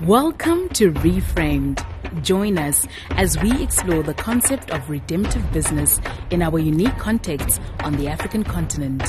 Welcome to Reframed. Join us as we explore the concept of redemptive business in our unique context on the African continent.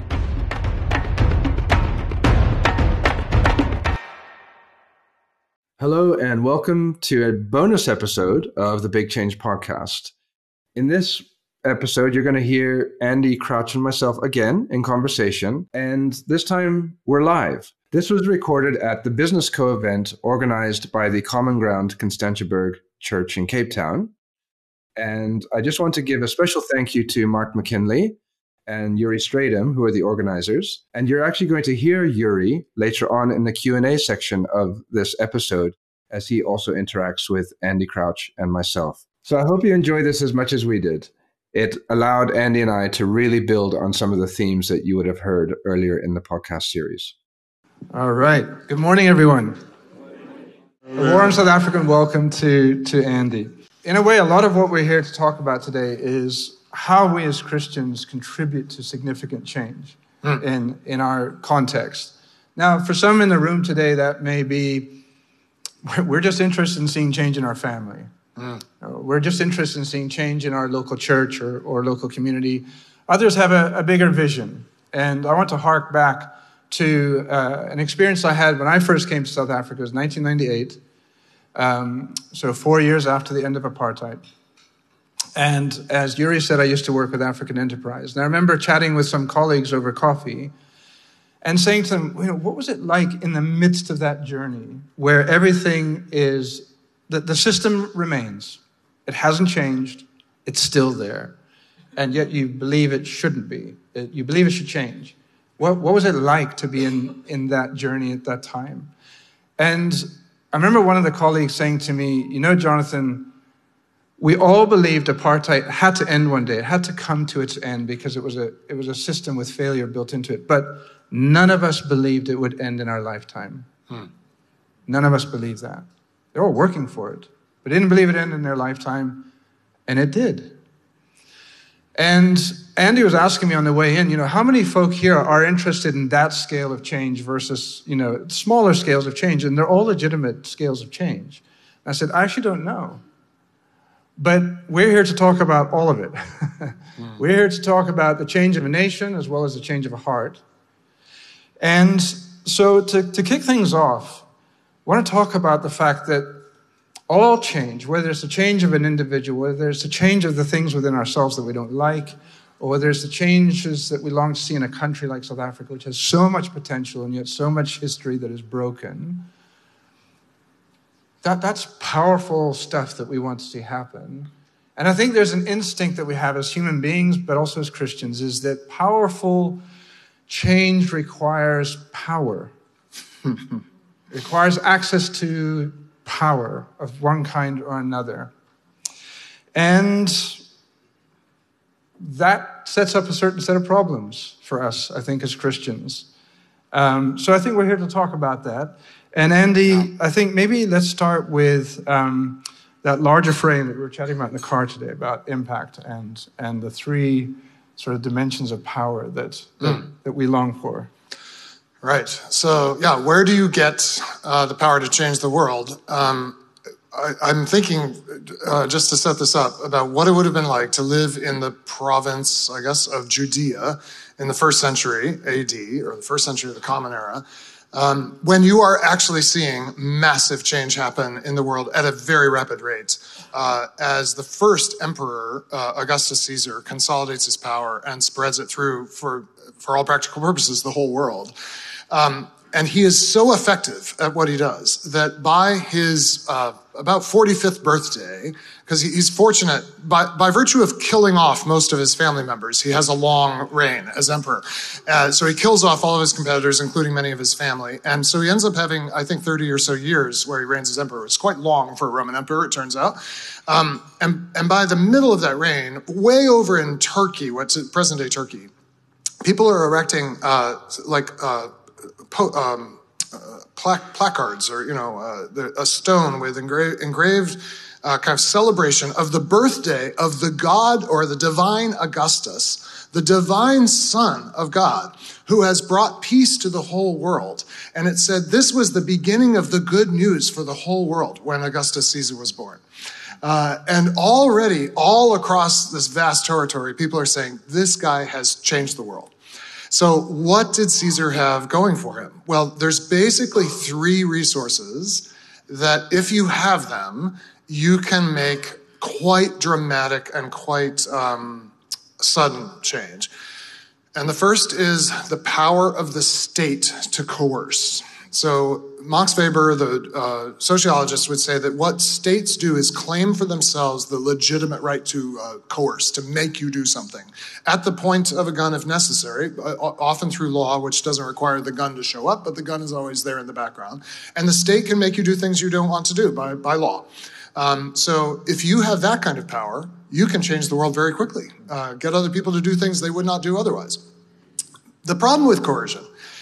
Hello and welcome to a bonus episode of the Big Change Podcast. In this episode, you're going to hear Andy Crouch and myself again in conversation, and this time we're live. This was recorded at the Business Co event organized by the Common Ground Constantiaberg Church in Cape Town. And I just want to give a special thank you to Mark McKinley and Yuri Stradom, who are the organizers. And you're actually going to hear Yuri later on in the Q&A section of this episode, as he also interacts with Andy Crouch and myself. So I hope you enjoy this as much as we did. It allowed Andy and I to really build on some of the themes that you would have heard earlier in the podcast series. All right. Good morning, everyone. A warm South African welcome to Andy. In a way, a lot of what we're here to talk about today is how we as Christians contribute to significant change in our context. Now, for some in the room today, that may be, we're just interested in seeing change in our family. We're just interested in seeing change in our local church or local community. Others have a bigger vision. And I want to hark back to an experience I had when I first came to South Africa. It was 1998, so 4 years after the end of apartheid. And as Yuri said, I used to work with African Enterprise. And I remember chatting with some colleagues over coffee and saying to them, what was it like in the midst of that journey where everything is, the system remains. It hasn't changed. It's still there. And yet you believe it shouldn't be. You believe it should change. What was it like to be in that journey at that time? And I remember one of the colleagues saying to me, Jonathan, we all believed apartheid had to end one day. It had to come to its end because it was a system with failure built into it. But none of us believed it would end in our lifetime. None of us believed that. They're all working for it, but didn't believe it ended in their lifetime, and it did. And Andy was asking me on the way in, how many folk here are interested in that scale of change versus, smaller scales of change? And they're all legitimate scales of change. And I said, I actually don't know. But we're here to talk about all of it. We're here to talk about the change of a nation as well as the change of a heart. And so to kick things off, I want to talk about the fact that all change, whether it's a change of an individual, whether it's a change of the things within ourselves that we don't like, or whether it's the changes that we long to see in a country like South Africa, which has so much potential and yet so much history that is broken, that's powerful stuff that we want to see happen. And I think there's an instinct that we have as human beings, but also as Christians, is that powerful change requires power. It requires access to power of one kind or another. And that sets up a certain set of problems for us, I think, as Christians. So I think we're here to talk about that. And Andy, I think maybe let's start with that larger frame that we were chatting about in the car today, about impact and the three sort of dimensions of power that we long for. Right. So, where do you get the power to change the world? I'm thinking, just to set this up, about what it would have been like to live in the province, I guess, of Judea in the 1st century AD, or the 1st century of the Common Era, when you are actually seeing massive change happen in the world at a very rapid rate, as the first emperor, Augustus Caesar, consolidates his power and spreads it through, for all practical purposes, the whole world. And he is so effective at what he does that by his about 45th birthday, because he's fortunate, by virtue of killing off most of his family members, he has a long reign as emperor. So he kills off all of his competitors, including many of his family. And so he ends up having, I think, 30 or so years where he reigns as emperor. It's quite long for a Roman emperor, it turns out. And by the middle of that reign, way over in Turkey, what's present-day Turkey, people are erecting placards, or a stone with engraved kind of celebration of the birthday of the god or the divine Augustus, the divine Son of God, who has brought peace to the whole world. And it said this was the beginning of the good news for the whole world when Augustus Caesar was born. And already, all across this vast territory, people are saying, this guy has changed the world. So what did Caesar have going for him? Well, there's basically three resources that if you have them, you can make quite dramatic and quite sudden change. And the first is the power of the state to coerce. So Max Weber, the sociologist, would say that what states do is claim for themselves the legitimate right to coerce, to make you do something, at the point of a gun if necessary, often through law, which doesn't require the gun to show up, but the gun is always there in the background. And the state can make you do things you don't want to do by law. So if you have that kind of power, you can change the world very quickly, get other people to do things they would not do otherwise. The problem with coercion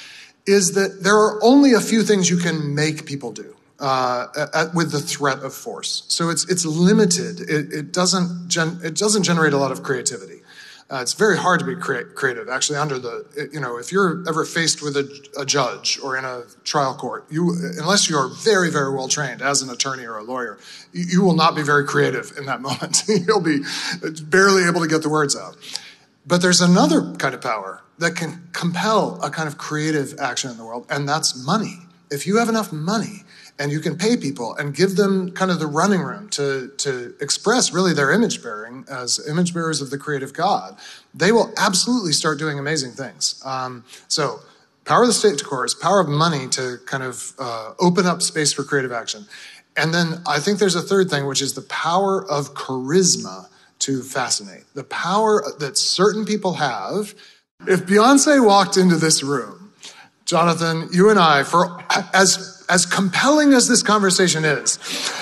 is that there are only a few things you can make people do with the threat of force. So it's limited. It doesn't generate a lot of creativity. It's very hard to be creative, actually, under if you're ever faced with a judge or in a trial court, unless you're very, very well trained as an attorney or a lawyer, you will not be very creative in that moment. You'll be barely able to get the words out. But there's another kind of power that can compel a kind of creative action in the world, and that's money. If you have enough money and you can pay people and give them kind of the running room to express really their image bearing as image bearers of the creative God, they will absolutely start doing amazing things. So power of the state to coerce, power of money to kind of open up space for creative action. And then I think there's a third thing, which is the power of charisma to fascinate. The power that certain people have. If Beyonce walked into this room, Jonathan, you and I, for as compelling as this conversation is,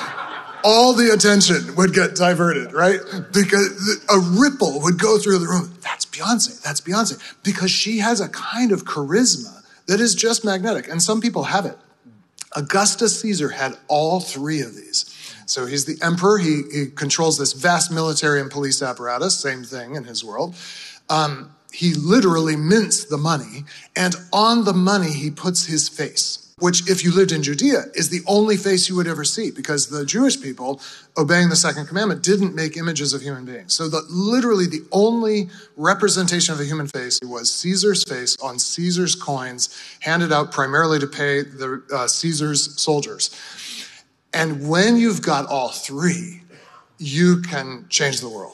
all the attention would get diverted, right? Because a ripple would go through the room. That's Beyonce. Because she has a kind of charisma that is just magnetic. And some people have it. Augustus Caesar had all three of these. So he's the emperor. He controls this vast military and police apparatus. Same thing in his world. He literally mints the money, and on the money he puts his face, which if you lived in Judea is the only face you would ever see, because the Jewish people, obeying the second commandment, didn't make images of human beings. So literally the only representation of a human face was Caesar's face on Caesar's coins, handed out primarily to pay the Caesar's soldiers. And when you've got all three, you can change the world.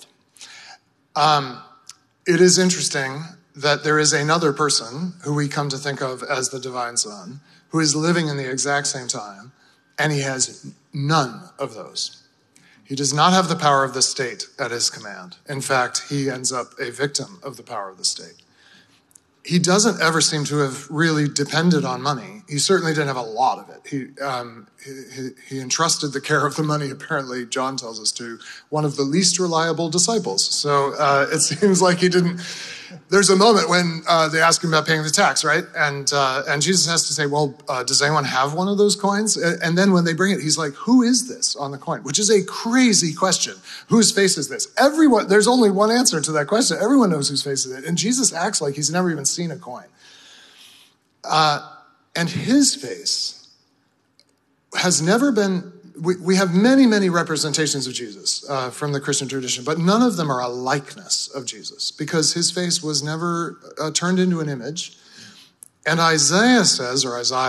It is interesting that there is another person who we come to think of as the divine Son, who is living in the exact same time, and he has none of those. He does not have the power of the state at his command. In fact, he ends up a victim of the power of the state. He doesn't ever seem to have really depended on money. He certainly didn't have a lot of it. He entrusted the care of the money, apparently, John tells us, to one of the least reliable disciples. So it seems like he didn't. There's a moment when they ask him about paying the tax, right? And Jesus has to say, well, does anyone have one of those coins? And then when they bring it, he's like, who is this on the coin? Which is a crazy question. Whose face is this? Everyone, there's only one answer to that question. Everyone knows whose face it is. And Jesus acts like he's never even seen a coin. And his face has never been, we have many, many representations of Jesus from the Christian tradition, but none of them are a likeness of Jesus because his face was never turned into an image. And Isaiah says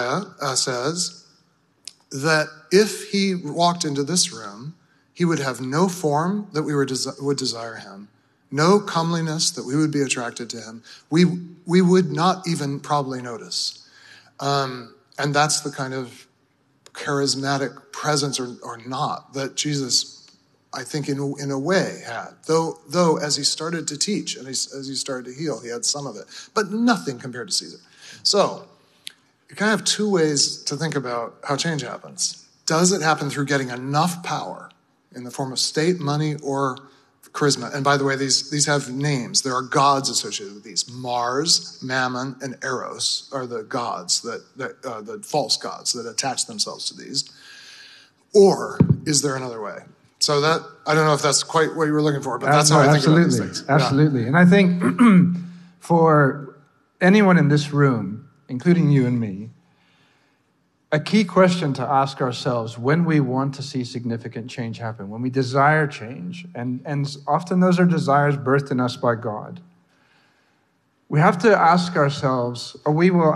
that if he walked into this room, he would have no form that we would desire him, no comeliness that we would be attracted to him. We would not even probably notice. And that's the kind of charismatic presence or not that Jesus, I think in a way had. Though as he started to teach and as he started to heal, he had some of it, but nothing compared to Caesar. So you kind of have two ways to think about how change happens. Does it happen through getting enough power in the form of state, money, or charisma? And by the way, these have names. There are gods associated with these. Mars, Mammon, and Eros are the gods, the false gods that attach themselves to these. Or is there another way? So that, I don't know if that's quite what you were looking for, but that's how I think about these things. Absolutely. And I think for anyone in this room, including you and me, a key question to ask ourselves when we want to see significant change happen, when we desire change, and often those are desires birthed in us by God, we have to ask ourselves, or we will,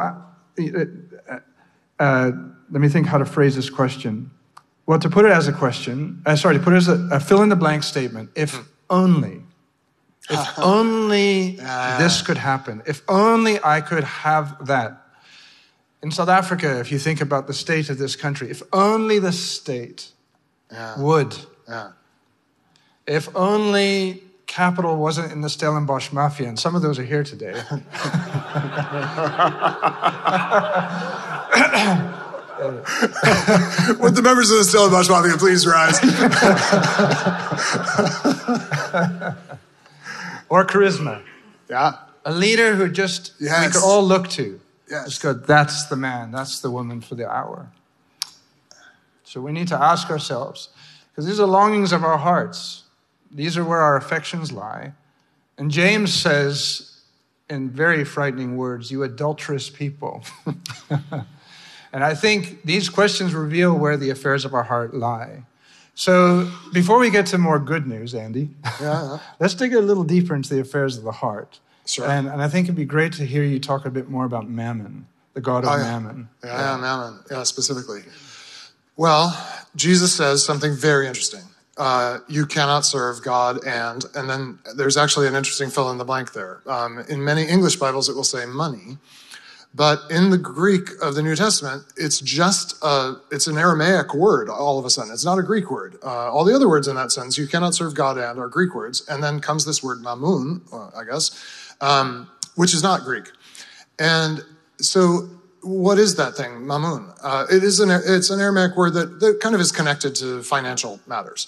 let me think how to phrase this question. Well, to put it as a question, to put it as a fill-in-the-blank statement, if only this could happen, if only I could have that. In South Africa, if you think about the state of this country, if only the state would. If only capital wasn't in the Stellenbosch Mafia, and some of those are here today. Would the members of the Stellenbosch Mafia please rise? Or charisma. Yeah. A leader who just we could all look to. Yes. Just go, that's the man, that's the woman for the hour. So we need to ask ourselves, because these are longings of our hearts. These are where our affections lie. And James says, in very frightening words, you adulterous people. And I think these questions reveal where the affairs of our heart lie. So before we get to more good news, Andy, let's dig a little deeper into the affairs of the heart. Sure. And I think it'd be great to hear you talk a bit more about Mammon, the god of Mammon. Yeah, Mammon. Yeah, specifically. Well, Jesus says something very interesting. You cannot serve God and then there's actually an interesting fill in the blank there. In many English Bibles, it will say money. But in the Greek of the New Testament, it's just, it's an Aramaic word all of a sudden. It's not a Greek word. All the other words in that sentence, you cannot serve God and, are Greek words. And then comes this word mamun, I guess, which is not Greek. And so what is that thing, mamun? It's an Aramaic word that kind of is connected to financial matters.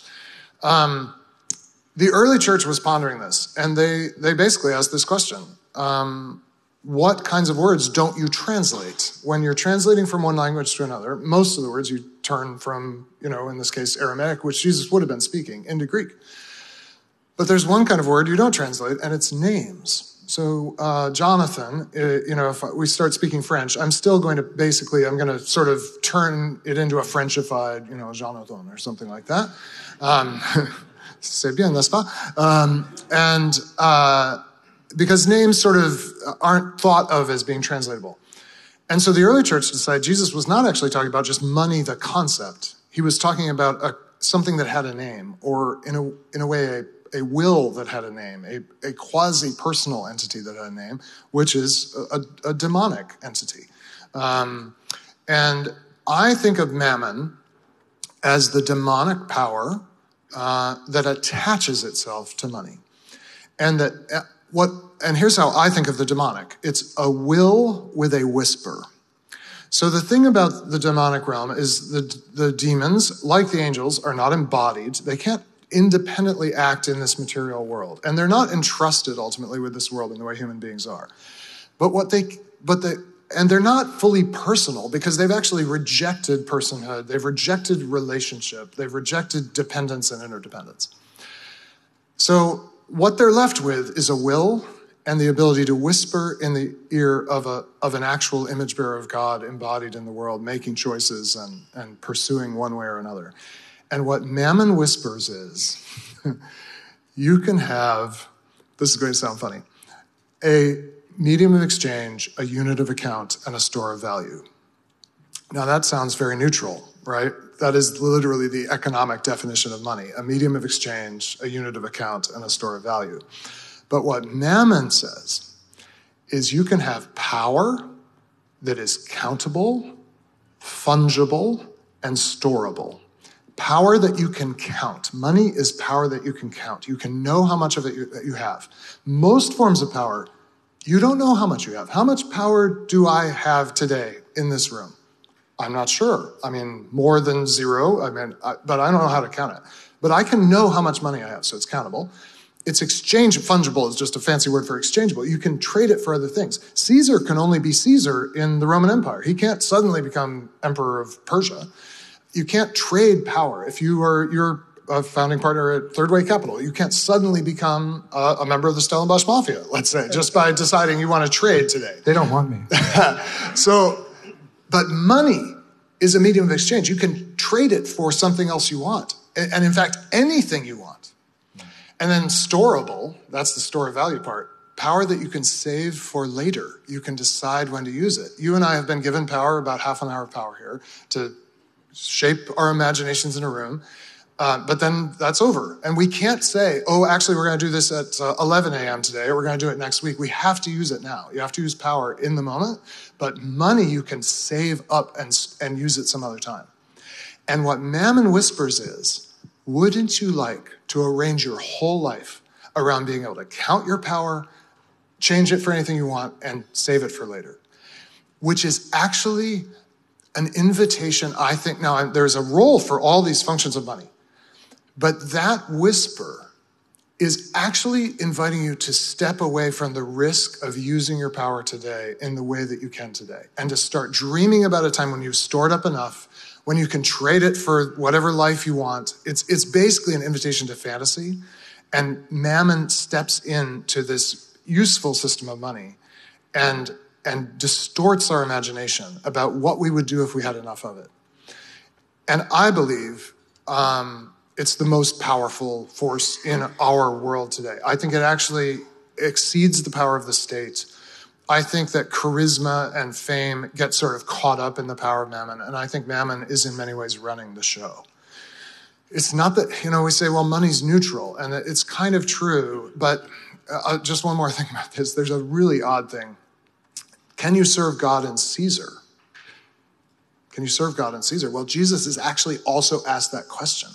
The early church was pondering this, and they basically asked this question. What kinds of words don't you translate? When you're translating from one language to another, most of the words you turn from, in this case, Aramaic, which Jesus would have been speaking, into Greek. But there's one kind of word you don't translate, and it's names. So Jonathan, if we start speaking French, I'm going to sort of turn it into a Frenchified, Jonathan or something like that. C'est bien, n'est-ce pas? Because names sort of aren't thought of as being translatable. And so the early church decided Jesus was not actually talking about just money, the concept. He was talking about something that had a name, or in a way, a will that had a name, a quasi-personal entity that had a name, which is a demonic entity. And I think of Mammon as the demonic power that attaches itself to money. And and here's how I think of the demonic. It's a will with a whisper. So the thing about the demonic realm is the demons, like the angels, are not embodied. They can't independently act in this material world. And they're not entrusted ultimately with this world in the way human beings are. And they're not fully personal because they've actually rejected personhood. They've rejected relationship. They've rejected dependence and interdependence. So what they're left with is a will and the ability to whisper in the ear of an actual image bearer of God embodied in the world, making choices and pursuing one way or another. And what Mammon whispers is, you can have, this is going to sound funny, a medium of exchange, a unit of account, and a store of value. Now that sounds very neutral, right? That is literally the economic definition of money, a medium of exchange, a unit of account, and a store of value. But what Mammon says is you can have power that is countable, fungible, and storable. Power that you can count. Money is power that you can count. You can know how much of it you have. Most forms of power, you don't know how much you have. How much power do I have today in this room? I'm not sure. I mean, more than zero. But I don't know how to count it. But I can know how much money I have, so it's countable. It's exchange. Fungible is just a fancy word for exchangeable. You can trade it for other things. Caesar can only be Caesar in the Roman Empire. He can't suddenly become emperor of Persia. You can't trade power. If you're a founding partner at Third Way Capital. You can't suddenly become a member of the Stellenbosch Mafia, let's say, just by deciding you want to trade today. They don't want me. But money is a medium of exchange. You can trade it for something else you want. And in fact, anything you want. And then storable, that's the store of value part, power that you can save for later. You can decide when to use it. You and I have been given power, about half an hour of power here, to shape our imaginations in a room. But then that's over. And we can't say, oh, actually, we're going to do this at 11 a.m. today, or we're going to do it next week. We have to use it now. You have to use power in the moment. But money you can save up and use it some other time. And what Mammon whispers is, wouldn't you like to arrange your whole life around being able to count your power, change it for anything you want, and save it for later? Which is actually an invitation, I think. Now, there's a role for all these functions of money. But that whisper is actually inviting you to step away from the risk of using your power today in the way that you can today, and to start dreaming about a time when you've stored up enough, when you can trade it for whatever life you want. It's basically an invitation to fantasy. And Mammon steps into this useful system of money and distorts our imagination about what we would do if we had enough of it. And I believe it's the most powerful force in our world today. I think it actually exceeds the power of the state. I think that charisma and fame get sort of caught up in the power of Mammon, and I think Mammon is in many ways running the show. It's not that, we say, well, money's neutral, and it's kind of true, but just one more thing about this. There's a really odd thing. Can you serve God and Caesar? Can you serve God and Caesar? Well, Jesus is actually also asked that question.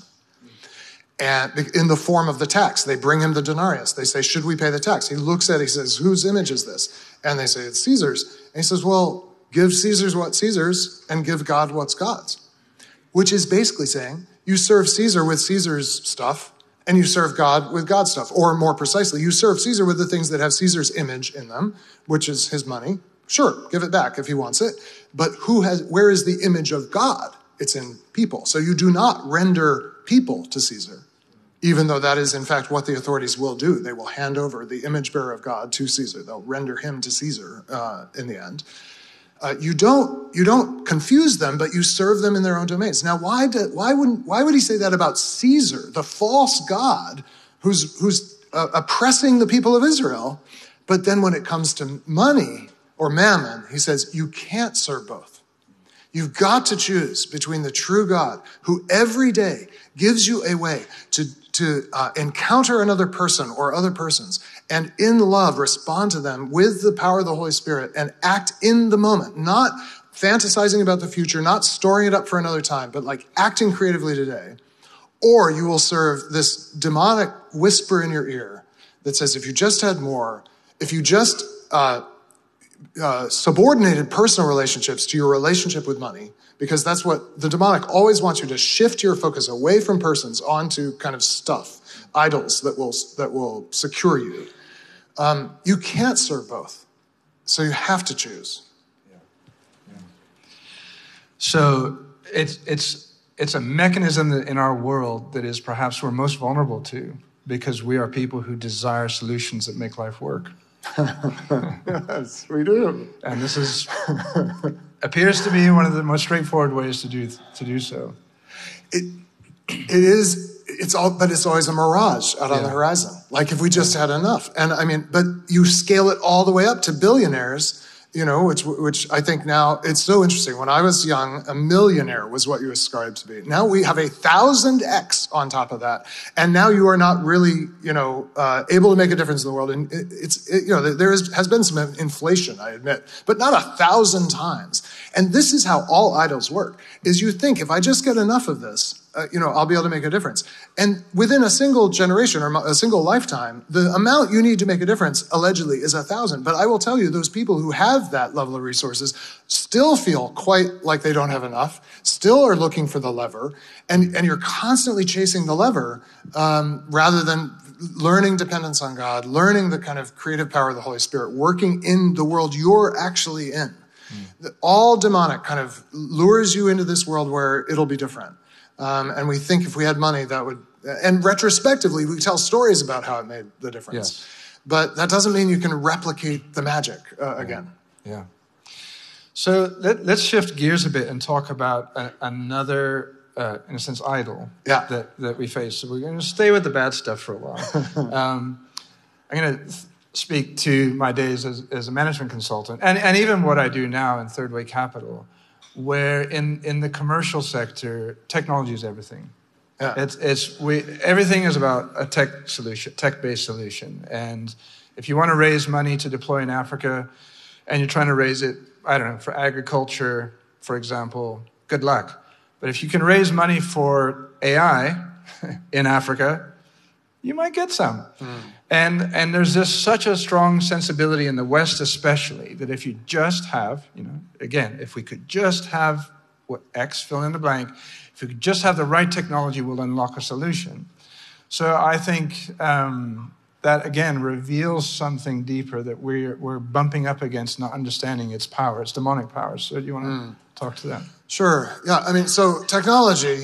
And in the form of the tax, they bring him the denarius. They say, should we pay the tax? He looks at it, he says, whose image is this? And they say, it's Caesar's. And he says, well, give Caesar's what's Caesar's and give God what's God's. Which is basically saying, you serve Caesar with Caesar's stuff and you serve God with God's stuff. Or more precisely, you serve Caesar with the things that have Caesar's image in them, which is his money. Sure, give it back if he wants it. But where is the image of God? It's in people. So you do not render people to Caesar, even though that is, in fact, what the authorities will do. They will hand over the image bearer of God to Caesar. They'll render him to Caesar in the end. You don't confuse them, but you serve them in their own domains. Now, why would he say that about Caesar, the false god who's oppressing the people of Israel? But then when it comes to money or mammon, he says, you can't serve both. You've got to choose between the true God, who every day gives you a way to encounter another person or other persons, and in love respond to them with the power of the Holy Spirit and act in the moment, not fantasizing about the future, not storing it up for another time, but like acting creatively today. Or you will serve this demonic whisper in your ear that says, if you just had more, if you just subordinated personal relationships to your relationship with money, because that's what the demonic always wants you to shift your focus away from persons onto kind of stuff, idols that will secure you. You can't serve both. So you have to choose. Yeah. So it's a mechanism that in our world that is perhaps we're most vulnerable to, because we are people who desire solutions that make life work. Yes, we do. And this appears to be one of the most straightforward ways to do so. It is. But it's always a mirage out on the horizon. Like if we just had enough, but you scale it all the way up to billionaires. Which I think now it's so interesting. When I was young, a millionaire was what you ascribed to be. Now we have 1,000x on top of that, and now you are not really, able to make a difference in the world. And there has been some inflation, I admit, but not 1,000 times. And this is how all idols work: is you think if I just get enough of this, I'll be able to make a difference. And within a single generation or a single lifetime, the amount you need to make a difference, allegedly, is 1,000. But I will tell you, those people who have that level of resources still feel quite like they don't have enough, still are looking for the lever, and you're constantly chasing the lever rather than learning dependence on God, learning the kind of creative power of the Holy Spirit, working in the world you're actually in. All demonic kind of lures you into this world where it'll be different. And we think if we had money, that would And retrospectively, we tell stories about how it made the difference. Yes. But that doesn't mean you can replicate the magic again. Yeah. So let's shift gears a bit and talk about another, in a sense, idol that we face. So we're going to stay with the bad stuff for a while. I'm going to speak to my days as a management consultant, and even what I do now in Third Way Capital, where in the commercial sector, technology is everything. Yeah. Everything is about a tech-based solution. And if you want to raise money to deploy in Africa, and you're trying to raise it, I don't know, for agriculture, for example, good luck. But if you can raise money for AI in Africa, you might get some. And there's just such a strong sensibility in the West especially, that if you just have, again, if we could just have what X, fill in the blank, if we could just have the right technology, we'll unlock a solution. So I think that, again, reveals something deeper that we're bumping up against, not understanding its power, its demonic power. So do you want to talk to that? Sure. Yeah. I mean, so technology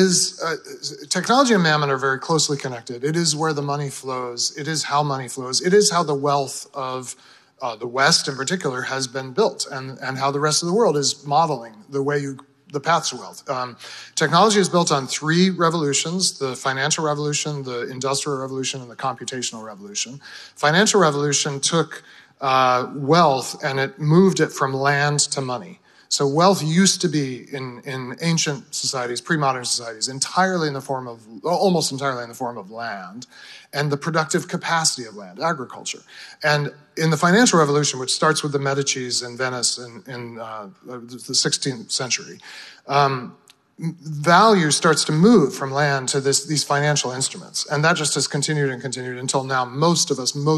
and mammon are very closely connected. It is where the money flows. It is how money flows. It is how the wealth of the West in particular has been built, and how the rest of the world is modeling the paths to wealth. Technology is built on 3 revolutions: the financial revolution, the industrial revolution, and the computational revolution. Financial revolution took wealth and it moved it from land to money. So wealth used to be in ancient societies, pre-modern societies, almost entirely in the form of land and the productive capacity of land, agriculture. And in the financial revolution, which starts with the Medicis in Venice in the 16th century, value starts to move from land to these financial instruments. And that just has continued and continued until now. Most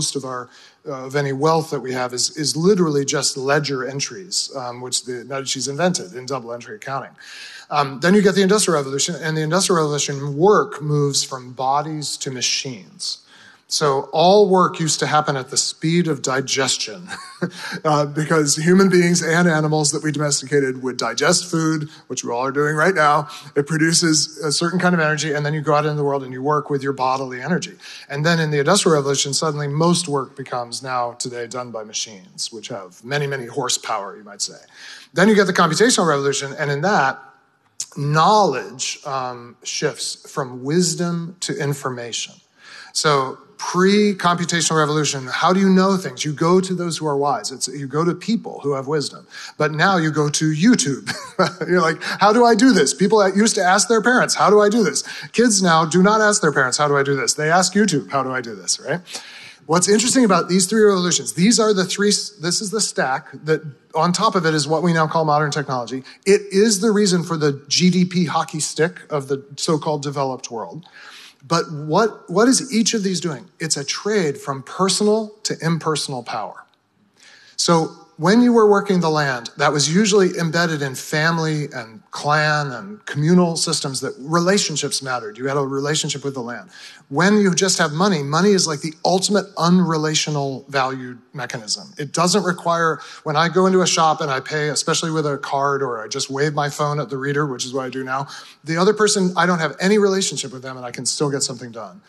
of any wealth that we have is literally just ledger entries, which the Medicis invented in double entry accounting. Then you get the Industrial Revolution, and the Industrial Revolution, work moves from bodies to machines. So all work used to happen at the speed of digestion because human beings and animals that we domesticated would digest food, which we all are doing right now. It produces a certain kind of energy, and then you go out into the world and you work with your bodily energy. And then in the Industrial Revolution, suddenly most work becomes now today done by machines, which have many, many horsepower, you might say. Then you get the Computational Revolution, and in that, knowledge shifts from wisdom to information. So pre-computational revolution, how do you know things? You go to those who are wise. You go to people who have wisdom. But now you go to YouTube. You're like, how do I do this? People used to ask their parents, how do I do this? Kids now do not ask their parents, how do I do this? They ask YouTube, how do I do this, right? What's interesting about these 3 revolutions, these are the 3, this is the stack that on top of it is what we now call modern technology. It is the reason for the GDP hockey stick of the so-called developed world. But what is each of these doing? It's a trade from personal to impersonal power. So when you were working the land, that was usually embedded in family and clan and communal systems that relationships mattered. You had a relationship with the land. When you just have money, money is like the ultimate unrelational value mechanism. It doesn't require, when I go into a shop and I pay, especially with a card, or I just wave my phone at the reader, which is what I do now, the other person, I don't have any relationship with them and I can still get something done.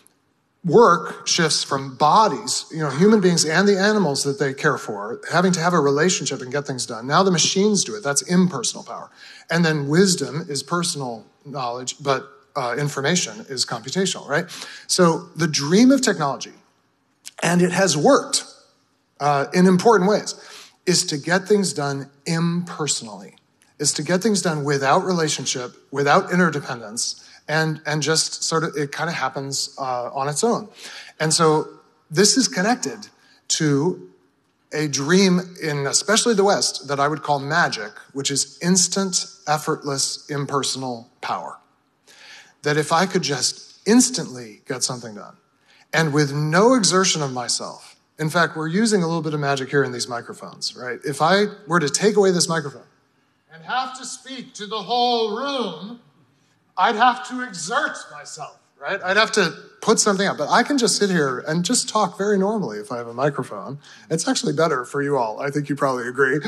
Work shifts from bodies, human beings and the animals that they care for, having to have a relationship and get things done. Now the machines do it. That's impersonal power. And then wisdom is personal knowledge, but information is computational, right? So the dream of technology, and it has worked in important ways, is to get things done impersonally, is to get things done without relationship, without interdependence, and just sort of, it kind of happens on its own. And so this is connected to a dream in especially the West that I would call magic, which is instant, effortless, impersonal power. That if I could just instantly get something done, and with no exertion of myself, in fact, we're using a little bit of magic here in these microphones, right? If I were to take away this microphone and have to speak to the whole room, I'd have to exert myself, right? I'd have to put something up. But I can just sit here and just talk very normally if I have a microphone. It's actually better for you all. I think you probably agree.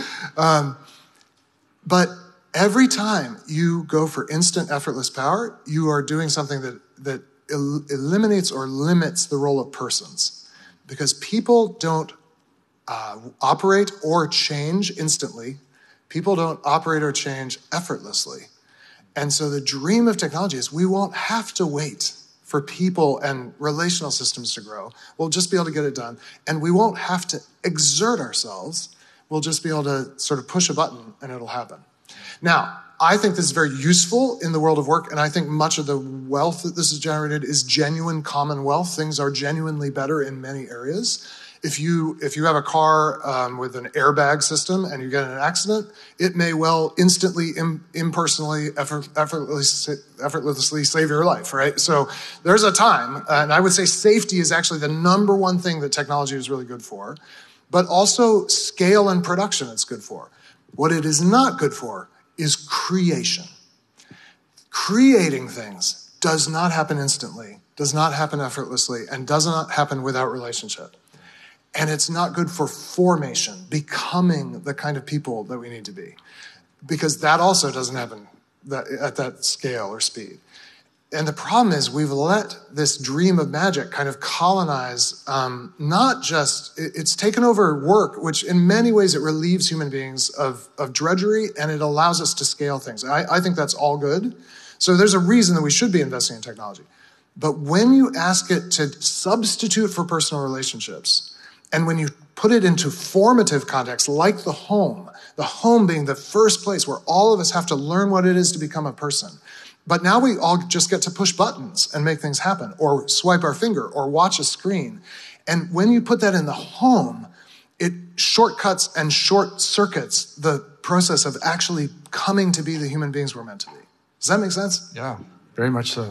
But every time you go for instant, effortless power, you are doing something that eliminates or limits the role of persons, because people don't operate or change instantly. People don't operate or change effortlessly. And so the dream of technology is we won't have to wait for people and relational systems to grow. We'll just be able to get it done. And we won't have to exert ourselves. We'll just be able to sort of push a button and it'll happen. Now, I think this is very useful in the world of work, and I think much of the wealth that this has generated is genuine commonwealth. Things are genuinely better in many areas. If you have a car with an airbag system and you get in an accident, it may well instantly, impersonally, effortlessly save your life, right? So there's a time, and I would say safety is actually the number one thing that technology is really good for, but also scale and production it's good for. What it is not good for is creation. Creating things does not happen instantly, does not happen effortlessly, and does not happen without relationship. And it's not good for formation, becoming the kind of people that we need to be, because that also doesn't happen at that scale or speed. And the problem is we've let this dream of magic kind of colonize, not just, it's taken over work, which in many ways it relieves human beings of drudgery, and it allows us to scale things. I think that's all good. So there's a reason that we should be investing in technology. But when you ask it to substitute for personal relationships, and when you put it into formative context, like the home being the first place where all of us have to learn what it is to become a person. But now we all just get to push buttons and make things happen, or swipe our finger, or watch a screen. And when you put that in the home, it shortcuts and short circuits the process of actually coming to be the human beings we're meant to be. Does that make sense? Yeah, very much so.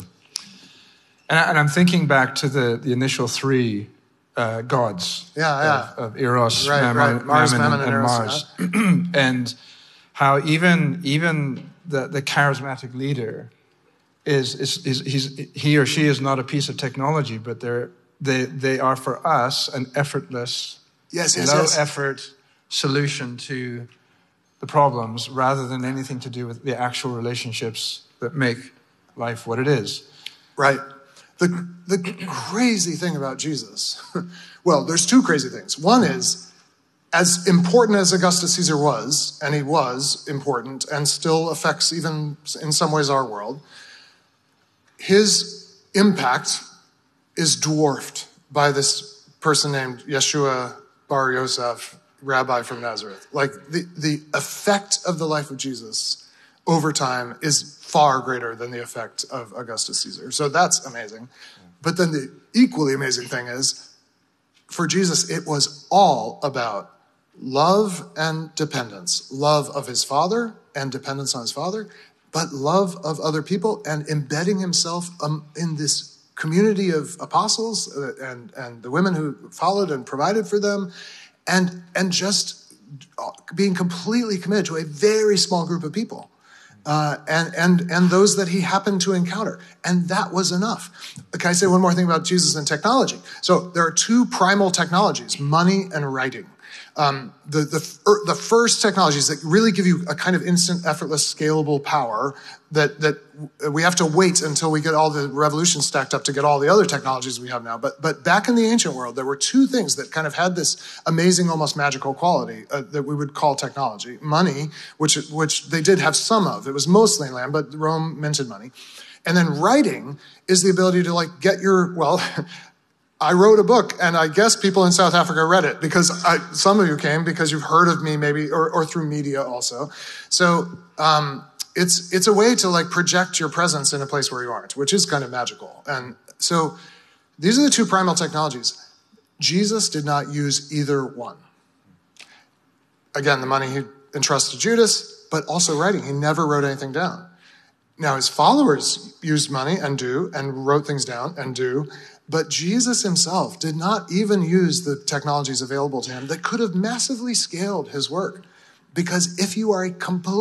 And I'm thinking back to the initial three gods of Eros, Mammon, and Mars. Yeah. And how even the charismatic leader he or she is not a piece of technology, but they are for us an effortless, low effort solution to the problems, rather than anything to do with the actual relationships that make life what it is. Right. The crazy thing about Jesus, well, there's two crazy things. One is, as important as Augustus Caesar was, and he was important and still affects even in some ways our world, his impact is dwarfed by this person named Yeshua Bar Yosef, rabbi from Nazareth. Like the effect of the life of Jesus over time is far greater than the effect of Augustus Caesar. So that's amazing. But then the equally amazing thing is, for Jesus, it was all about love and dependence. Love of his Father and dependence on his Father, but love of other people and embedding himself in this community of apostles and the women who followed and provided for them, and just being completely committed to a very small group of people. And those that he happened to encounter. And that was enough. Can I say one more thing about Jesus and technology? So there are two primal technologies, money and writing. The first technologies that really give you a kind of instant, effortless, scalable power that we have to wait until we get all the revolutions stacked up to get all the other technologies we have now. But back in the ancient world, there were two things that kind of had this amazing, almost magical quality that we would call technology. Money, which they did have some of. It was mostly in land, but Rome minted money. And then writing is the ability to get your, I wrote a book, and I guess people in South Africa read it because some of you came because you've heard of me maybe, or through media also. So it's a way to project your presence in a place where you aren't, which is kind of magical. And so these are the two primal technologies. Jesus did not use either one. Again, the money he entrusted Judas, but also writing. He never wrote anything down. Now, his followers used money and wrote things down and do. But Jesus himself did not even use the technologies available to him that could have massively scaled his work. Because if you are if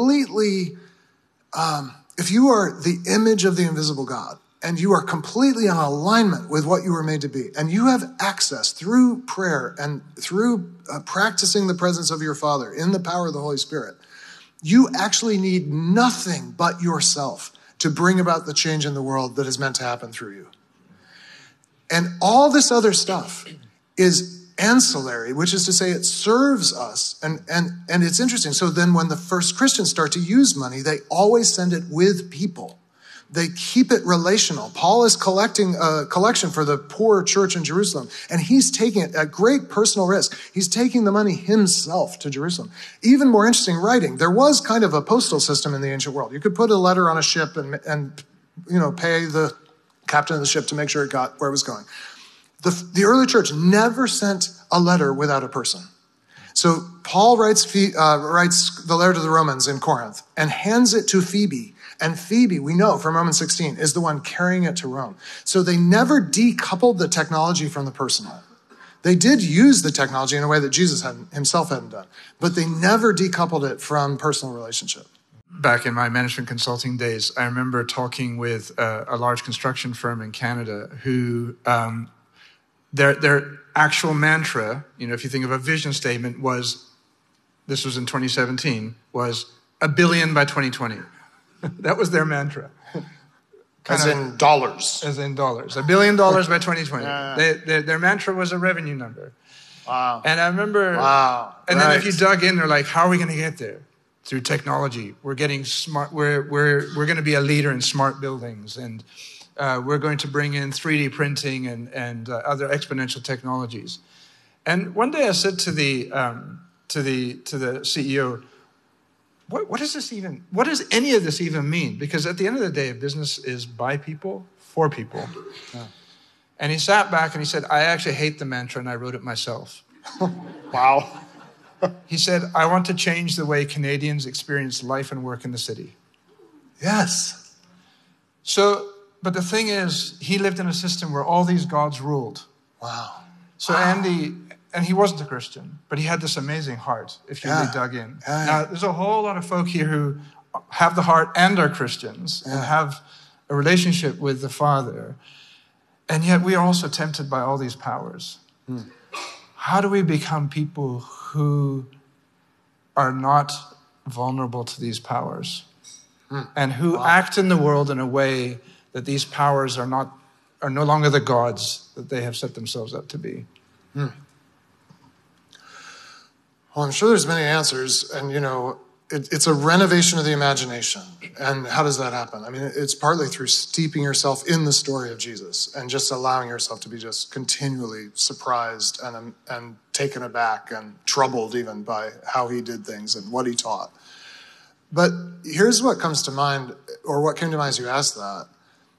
you are the image of the invisible God, and you are completely in alignment with what you were made to be, and you have access through prayer and through practicing the presence of your Father in the power of the Holy Spirit, you actually need nothing but yourself to bring about the change in the world that is meant to happen through you. And all this other stuff is ancillary, which is to say it serves us. And it's interesting. So then when the first Christians start to use money, they always send it with people. They keep it relational. Paul is collecting a collection for the poor church in Jerusalem, and he's taking it at great personal risk. He's taking the money himself to Jerusalem. Even more interesting writing. There was kind of a postal system in the ancient world. You could put a letter on a ship and pay the captain of the ship to make sure it got where it was going. The early church never sent a letter without a person. So Paul writes the letter to the Romans in Corinth and hands it to Phoebe. And Phoebe, we know from Romans 16, is the one carrying it to Rome. So they never decoupled the technology from the personal. They did use the technology in a way that Jesus himself hadn't done, but they never decoupled it from personal relationship. Back in my management consulting days, I remember talking with a large construction firm in Canada who their actual mantra, if you think of a vision statement, this was in 2017, was $1 billion by 2020. That was their mantra. In dollars. As in dollars. $1 billion by 2020. Their mantra was a revenue number. Wow. And I remember, and then if you dug in, they're like, how are we going to get there? Through technology. We're getting smart. We're going to be a leader in smart buildings, and we're going to bring in 3D printing and other exponential technologies. And one day I said to the CEO, what does any of this even mean? Because at the end of the day, business is by people, for people. Yeah. And he sat back and he said, I actually hate the mantra and I wrote it myself. Wow. He said, I want to change the way Canadians experience life and work in the city. Yes. So, but the thing is, he lived in a system where all these gods ruled. Wow. So Andy, and he wasn't a Christian, but he had this amazing heart, if you really dug in. Now, there's a whole lot of folk here who have the heart and are Christians and have a relationship with the Father. And yet we are also tempted by all these powers. How do we become people who are not vulnerable to these powers and who act in the world in a way that these powers are no longer the gods that they have set themselves up to be? Well, I'm sure there's many answers, and it's a renovation of the imagination. And how does that happen? I mean, it's partly through steeping yourself in the story of Jesus and just allowing yourself to be just continually surprised and taken aback and troubled even by how he did things and what he taught. But here's what comes to mind, or what came to mind as you asked that.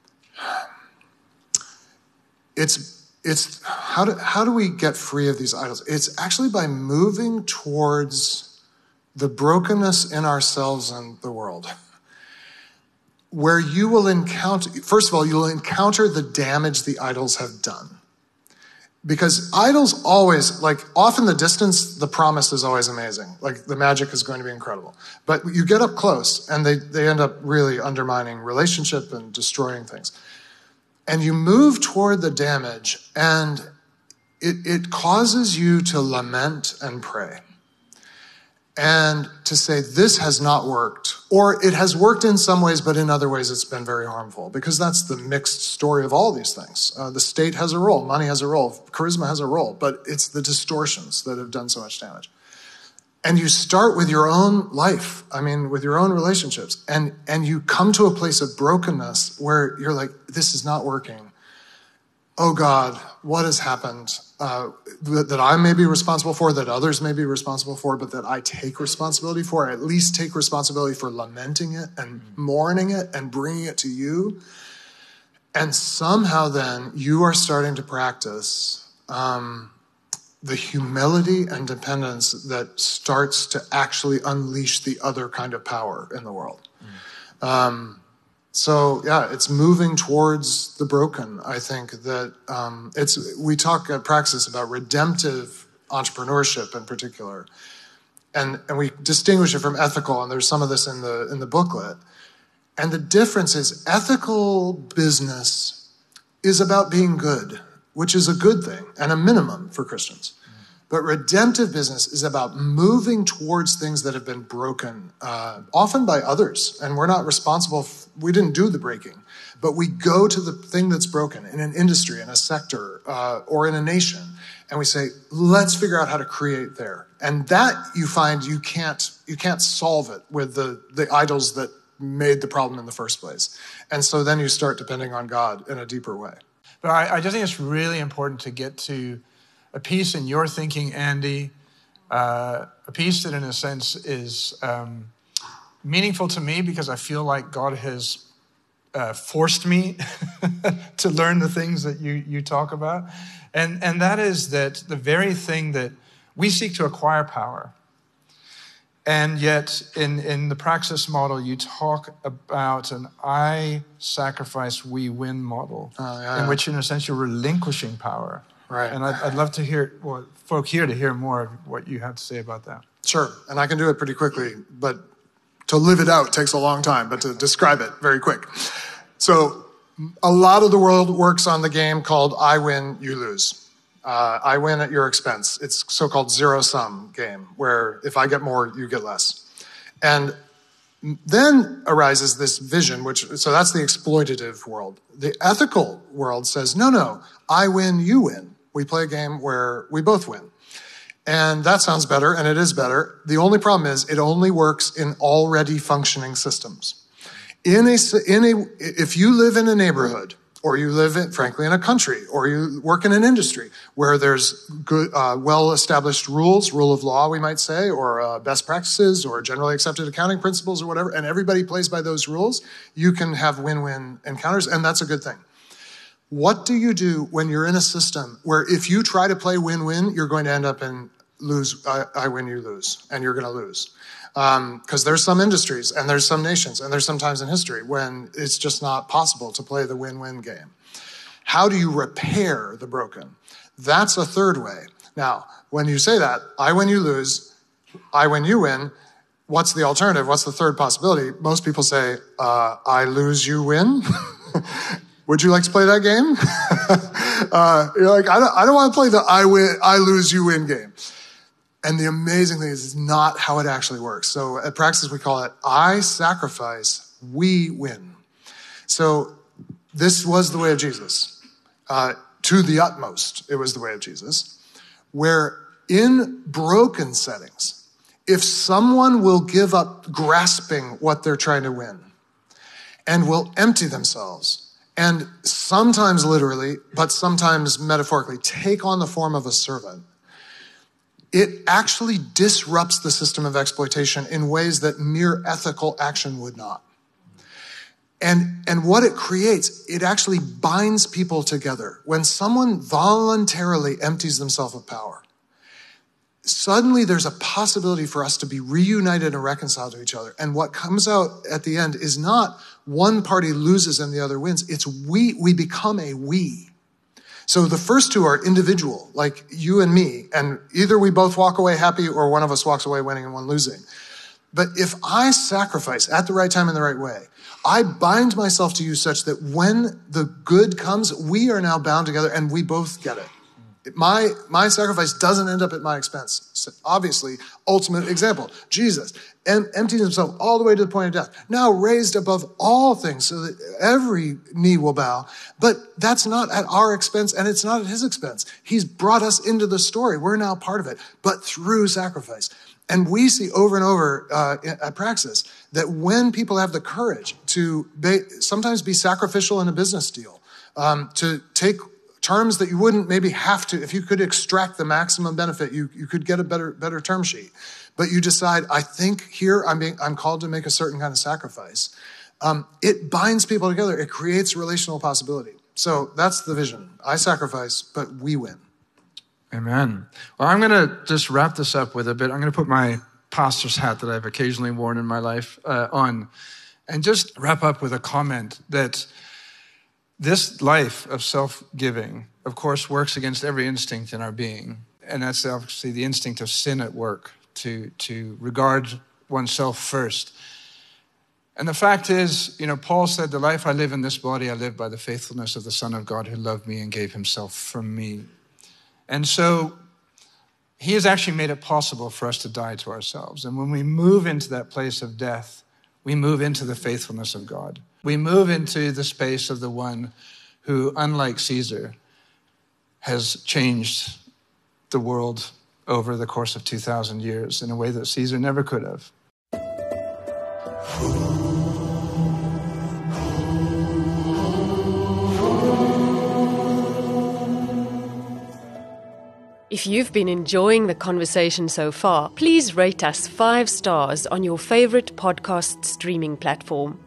It's how do we get free of these idols? It's actually by moving towards the brokenness in ourselves and the world, where you will encounter, first of all, you'll encounter the damage the idols have done. Because idols always, off in the distance, the promise is always amazing. The magic is going to be incredible. But you get up close, and they end up really undermining relationship and destroying things. And you move toward the damage, and it causes you to lament and pray. And to say, this has not worked. Or it has worked in some ways, but in other ways it's been very harmful. Because that's the mixed story of all these things. The state has a role, money has a role, charisma has a role, but it's the distortions that have done so much damage. And you start with your own life, with your own relationships, and you come to a place of brokenness where you're like, this is not working. Oh God, what has happened that I may be responsible for, that others may be responsible for, but that I take responsibility for, at least take responsibility for lamenting it and mourning it and bringing it to you. And somehow then you are starting to practice the humility and dependence that starts to actually unleash the other kind of power in the world. It's moving towards the broken. I think that we talk at Praxis about redemptive entrepreneurship in particular, and we distinguish it from ethical, and there's some of this in the booklet. And the difference is ethical business is about being good, which is a good thing and a minimum for Christians. But redemptive business is about moving towards things that have been broken, often by others, and we're not responsible we didn't do the breaking, but we go to the thing that's broken in an industry, in a sector, or in a nation, and we say, let's figure out how to create there. And that you find you can't solve it with the idols that made the problem in the first place. And so then you start depending on God in a deeper way. But I just think it's really important to get to a piece in your thinking, Andy, a piece that in a sense is meaningful to me because I feel like God has forced me to learn the things that you talk about. And that is that the very thing that we seek to acquire power. And yet in the Praxis model, you talk about an I sacrifice, we win model, in which in a sense you're relinquishing power. Right. And I'd love to hear, folk here to hear more of what you have to say about that. Sure, and I can do it pretty quickly, but to live it out takes a long time, but to describe it very quick. So a lot of the world works on the game called I win, you lose. I win at your expense. It's so-called zero-sum game, where if I get more, you get less. And then arises this vision, so that's the exploitative world. The ethical world says, no, I win, you win. We play a game where we both win. And that sounds better, and it is better. The only problem is it only works in already functioning systems. If you live in a neighborhood, or you live, frankly, in a country, or you work in an industry where there's good, well-established rules, rule of law, we might say, or best practices, or generally accepted accounting principles, or whatever, and everybody plays by those rules, you can have win-win encounters, and that's a good thing. What do you do when you're in a system where if you try to play win-win, you're going to end up in lose, I win, you lose, and you're going to lose? Because there's some industries and there's some nations and there's some times in history when it's just not possible to play the win-win game. How do you repair the broken? That's a third way. Now, when you say that, I win, you lose, I win, you win, what's the alternative? What's the third possibility? Most people say, I lose, you win. Would you like to play that game? You're like, I don't want to play the I lose, you win game. And the amazing thing is it's not how it actually works. So at Praxis, we call it I sacrifice, we win. So this was the way of Jesus. To the utmost, it was the way of Jesus. Where in broken settings, if someone will give up grasping what they're trying to win and will empty themselves, and sometimes literally, but sometimes metaphorically, take on the form of a servant, it actually disrupts the system of exploitation in ways that mere ethical action would not. And what it creates, it actually binds people together. When someone voluntarily empties themselves of power, suddenly there's a possibility for us to be reunited and reconciled to each other. And what comes out at the end is not one party loses and the other wins. It's we become a we. So the first two are individual, like you and me, and either we both walk away happy or one of us walks away winning and one losing. But if I sacrifice at the right time in the right way, I bind myself to you such that when the good comes, we are now bound together and we both get it. My sacrifice doesn't end up at my expense. So obviously, ultimate example, Jesus emptied himself all the way to the point of death, now raised above all things so that every knee will bow. But that's not at our expense and it's not at his expense. He's brought us into the story. We're now part of it, but through sacrifice. And we see over and over at Praxis that when people have the courage to sometimes be sacrificial in a business deal, to take terms that you wouldn't maybe have to, if you could extract the maximum benefit, you could get a better term sheet. But you decide, I think here I'm called to make a certain kind of sacrifice. It binds people together. It creates relational possibility. So that's the vision. I sacrifice, but we win. Amen. Well, I'm going to just wrap this up with a bit. I'm going to put my pastor's hat that I've occasionally worn in my life on and just wrap up with a comment that this life of self-giving, of course, works against every instinct in our being. And that's obviously the instinct of sin at work, to regard oneself first. And the fact is, Paul said, the life I live in this body, I live by the faithfulness of the Son of God who loved me and gave himself for me. And so he has actually made it possible for us to die to ourselves. And when we move into that place of death, we move into the faithfulness of God. We move into the space of the one who, unlike Caesar, has changed the world over the course of 2,000 years in a way that Caesar never could have. If you've been enjoying the conversation so far, please rate us 5 stars on your favorite podcast streaming platform.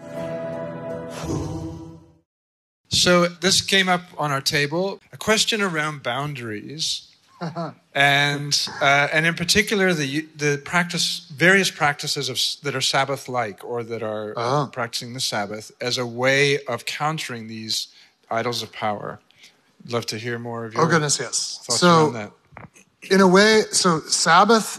So this came up on our table, a question around boundaries, and in particular the various practices that are Sabbath-like or that are practicing the Sabbath as a way of countering these idols of power. I'd love to hear more of your thoughts around that. In a way, so Sabbath,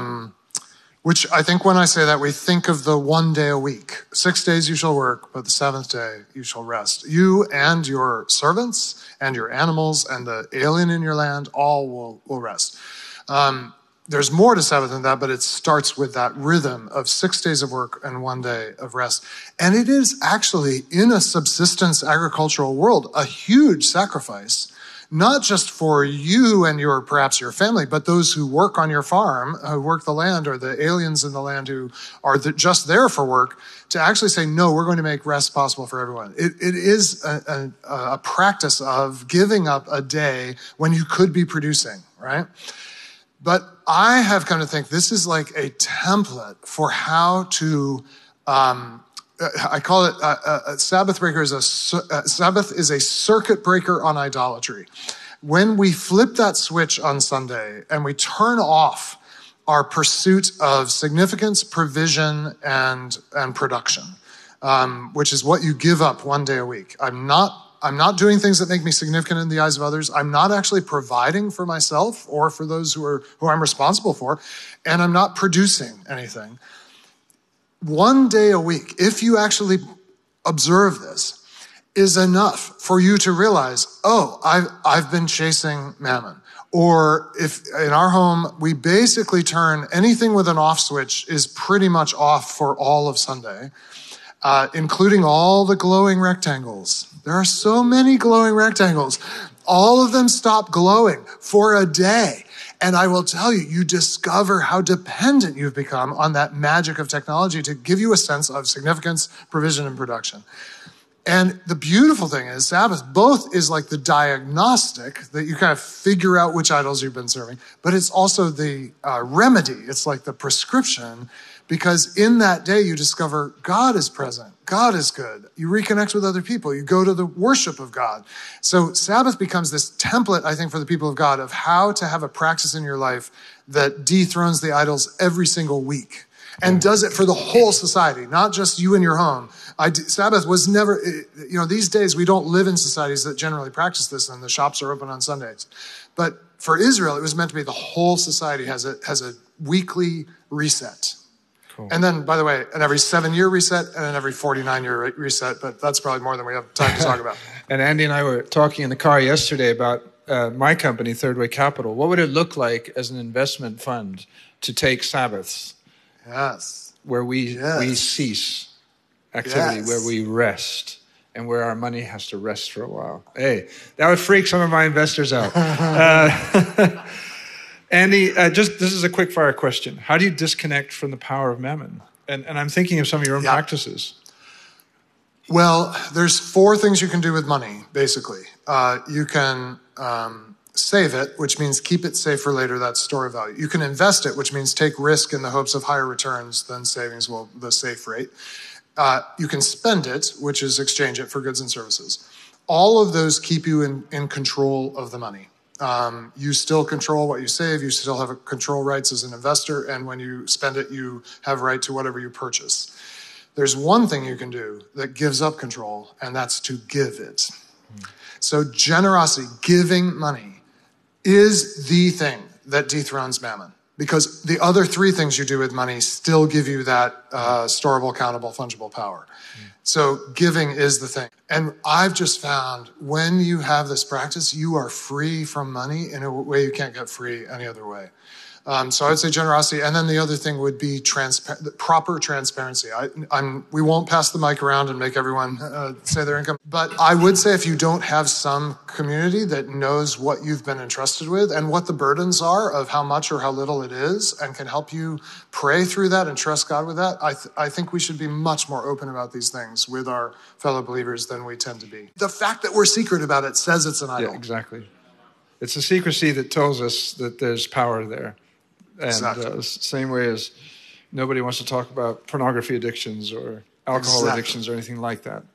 which I think when I say that, we think of the one day a week. 6 days you shall work, but the seventh day you shall rest. You and your servants and your animals and the alien in your land all will rest. There's more to Sabbath than that, but it starts with that rhythm of 6 days of work and 1 day of rest. And it is actually, in a subsistence agricultural world, a huge sacrifice, not just for you and perhaps your family, but those who work on your farm, who work the land, or the aliens in the land who are just there for work, to actually say, no, we're going to make rest possible for everyone. It is a practice of giving up a day when you could be producing, right? But I have come to think this is like a template for how to, I call it a Sabbath breaker. Sabbath is a circuit breaker on idolatry. When we flip that switch on Sunday and we turn off our pursuit of significance, provision, and production, which is what you give up 1 day a week. I'm not doing things that make me significant in the eyes of others. I'm not actually providing for myself or for those who I'm responsible for, and I'm not producing anything. 1 day a week, if you actually observe this, is enough for you to realize, oh, I've been chasing mammon. Or if in our home, we basically turn anything with an off switch is pretty much off for all of Sunday, including all the glowing rectangles. There are so many glowing rectangles. All of them stop glowing for a day. And I will tell you, you discover how dependent you've become on that magic of technology to give you a sense of significance, provision, and production. And the beautiful thing is Sabbath both is like the diagnostic that you kind of figure out which idols you've been serving, but it's also the remedy. It's like the prescription, because in that day you discover God is present. God is good. You reconnect with other people. You go to the worship of God. So Sabbath becomes this template, I think, for the people of God of how to have a practice in your life that dethrones the idols every single week and does it for the whole society, not just you and your home. Sabbath was never, these days we don't live in societies that generally practice this and the shops are open on Sundays. But for Israel, it was meant to be the whole society has a weekly reset. Cool. And then, by the way, an every 7-year reset and an every 49-year reset, but that's probably more than we have time to talk about. And Andy and I were talking in the car yesterday about my company, Third Way Capital. What would it look like as an investment fund to take Sabbaths? Yes. Where we cease activity, where we rest, and where our money has to rest for a while. Hey, that would freak some of my investors out. Andy, this is a quick fire question. How do you disconnect from the power of mammon? And I'm thinking of some of your own practices. Well, there's 4 things you can do with money, basically. You can save it, which means keep it safe for later, that's store of value. You can invest it, which means take risk in the hopes of higher returns than savings will, the safe rate. You can spend it, which is exchange it for goods and services. All of those keep you in control of the money. You still control what you save, you still have control rights as an investor, and when you spend it, you have right to whatever you purchase. There's one thing you can do that gives up control, and that's to give it. So generosity, giving money, is the thing that dethrones mammon. Because the other 3 things you do with money still give you that storable, countable, fungible power. So giving is the thing. And I've just found when you have this practice, you are free from money in a way you can't get free any other way. So I would say generosity. And then the other thing would be proper transparency. We won't pass the mic around and make everyone say their income. But I would say if you don't have some community that knows what you've been entrusted with and what the burdens are of how much or how little it is and can help you pray through that and trust God with that, I think we should be much more open about these things with our fellow believers than we tend to be. The fact that we're secret about it says it's an idol. Yeah, exactly. It's a secrecy that tells us that there's power there. And Exactly. Same way as nobody wants to talk about pornography addictions or alcohol addictions or anything like that.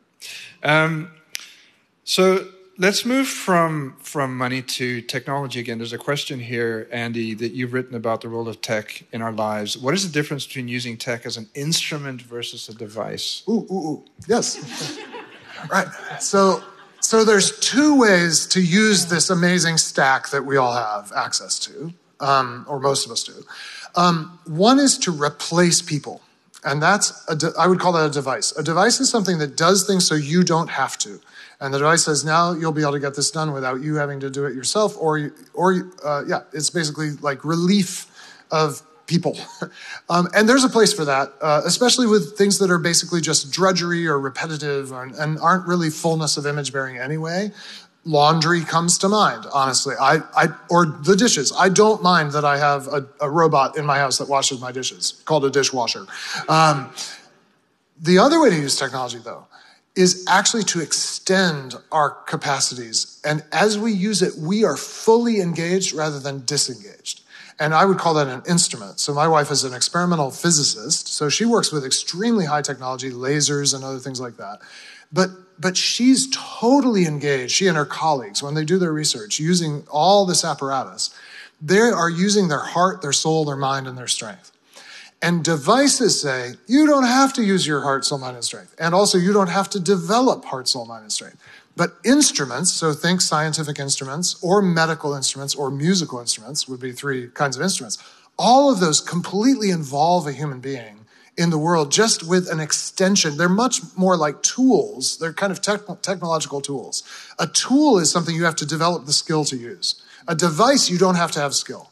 So let's move from money to technology again. There's a question here, Andy, that you've written about the role of tech in our lives. What is the difference between using tech as an instrument versus a device? Yes. Right. So there's two ways to use this amazing stack that we all have access to. Or most of us do. One is to replace people. And I would call that a device. A device is something that does things so you don't have to. And the device says, now you'll be able to get this done without you having to do it yourself. It's basically like relief of people. And there's a place for that, especially with things that are basically just drudgery or repetitive and aren't really fullness of image bearing anyway. Laundry comes to mind, honestly. Or the dishes. I don't mind that I have a robot in my house that washes my dishes, called a dishwasher. The other way to use technology, though, is actually to extend our capacities. And as we use it, we are fully engaged rather than disengaged. And I would call that an instrument. So my wife is an experimental physicist, so she works with extremely high technology, lasers and other things like that. But she's totally engaged, she and her colleagues, when they do their research, using all this apparatus, they are using their heart, their soul, their mind, and their strength. And devices say, you don't have to use your heart, soul, mind, and strength. And also, you don't have to develop heart, soul, mind, and strength. But instruments, so think scientific instruments, or medical instruments, or musical instruments, would be three kinds of instruments. All of those completely involve a human being in the world, just with an extension. They're much more like tools. They're kind of technological tools. A tool is something you have to develop the skill to use. A device, you don't have to have skill.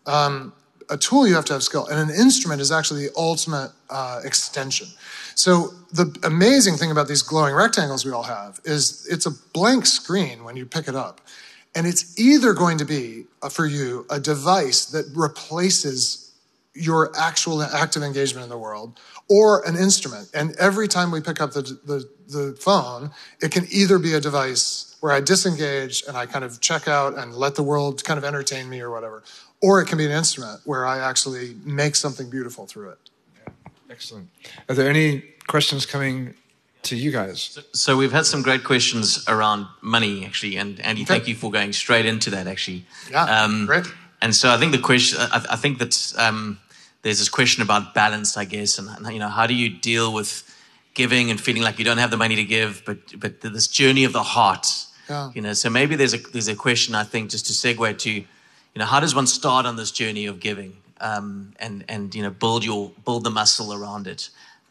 A tool, you have to have skill. And an instrument is actually the ultimate extension. So the amazing thing about these glowing rectangles we all have is it's a blank screen when you pick it up. And it's either going to be, for you, a device that replaces your actual active engagement in the world, or an instrument. And every time we pick up the phone, it can either be a device where I disengage and I kind of check out and let the world kind of entertain me or whatever, or it can be an instrument where I actually make something beautiful through it. Yeah. Excellent. Are there any questions coming to you guys? So we've had some great questions around money, actually, and Andy, thank you for going straight into that, actually. Yeah, great. And so I think the question, I think that there's this question about balance, I guess, and how do you deal with giving and feeling like you don't have the money to give, but this journey of the heart. Yeah. So maybe there's a question, I think, just to segue to, how does one start on this journey of giving, and build the muscle around it.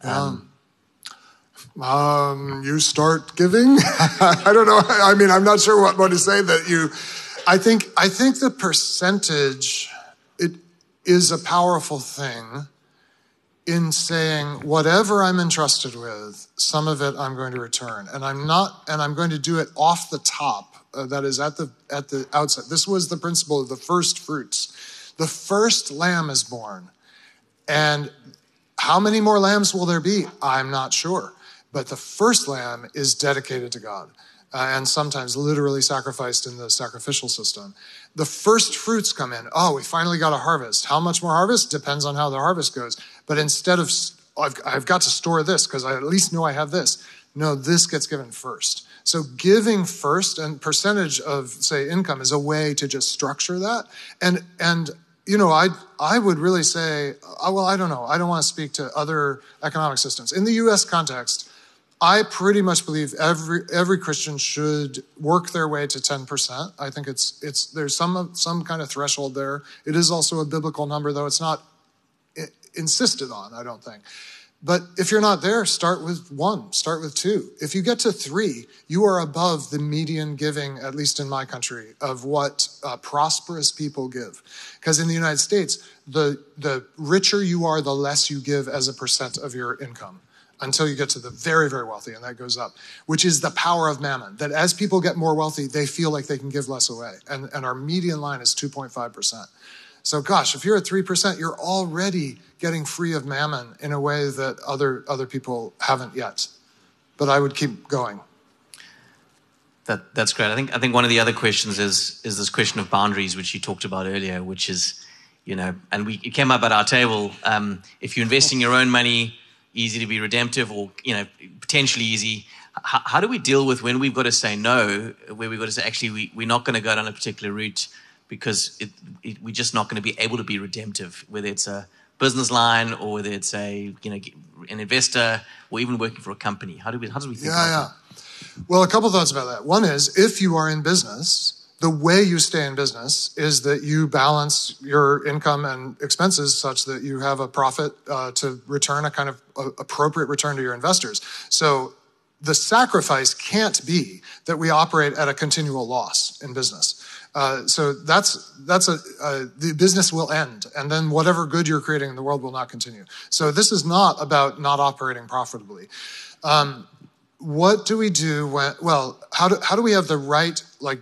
You start giving. I don't know. I mean, I'm not sure what to say. I think the percentage, it is a powerful thing in saying whatever I'm entrusted with, some of it I'm going to return, and I'm going to do it off the top. That is at the outset. This was the principle of the first fruits. The first lamb is born, and how many more lambs will there be? I'm not sure, but the first lamb is dedicated to God. And sometimes literally sacrificed in the sacrificial system. The first fruits come in. Oh, we finally got a harvest. How much more harvest? Depends on how the harvest goes. But instead of, I've got to store this because I at least know I have this. No, this gets given first. So giving first and percentage of, say, income is a way to just structure that. And I would really say, well, I don't know. I don't want to speak to other economic systems. In the U.S. context, I pretty much believe every Christian should work their way to 10%. I think there's some kind of threshold there. It is also a biblical number, though it's not insisted on, I don't think. But if you're not there, start with 1, start with 2. If you get to 3, you are above the median giving, at least in my country, of what prosperous people give. Because in the United States, the richer you are, the less you give as a percent of your income, until you get to the very, very wealthy, and that goes up, which is the power of mammon, that as people get more wealthy, they feel like they can give less away. And our median line is 2.5%. So gosh, if you're at 3%, you're already getting free of mammon in a way that other people haven't yet. But I would keep going. That's great. I think one of the other questions is this question of boundaries, which you talked about earlier, which is, and it came up at our table. If you're investing your own money, easy to be redemptive, or potentially easy. How do we deal with when we've got to say no, where we've got to say actually we're not going to go down a particular route because we're just not going to be able to be redemptive, whether it's a business line or whether it's an investor or even working for a company? How do we think about that? Well, a couple thoughts about that. One is, if you are in business, the way you stay in business is that you balance your income and expenses such that you have a profit to return a kind of appropriate return to your investors. So the sacrifice can't be that we operate at a continual loss in business. So the business will end, and then whatever good you're creating in the world will not continue. So this is not about not operating profitably. What do we do when? Well, how do we have the right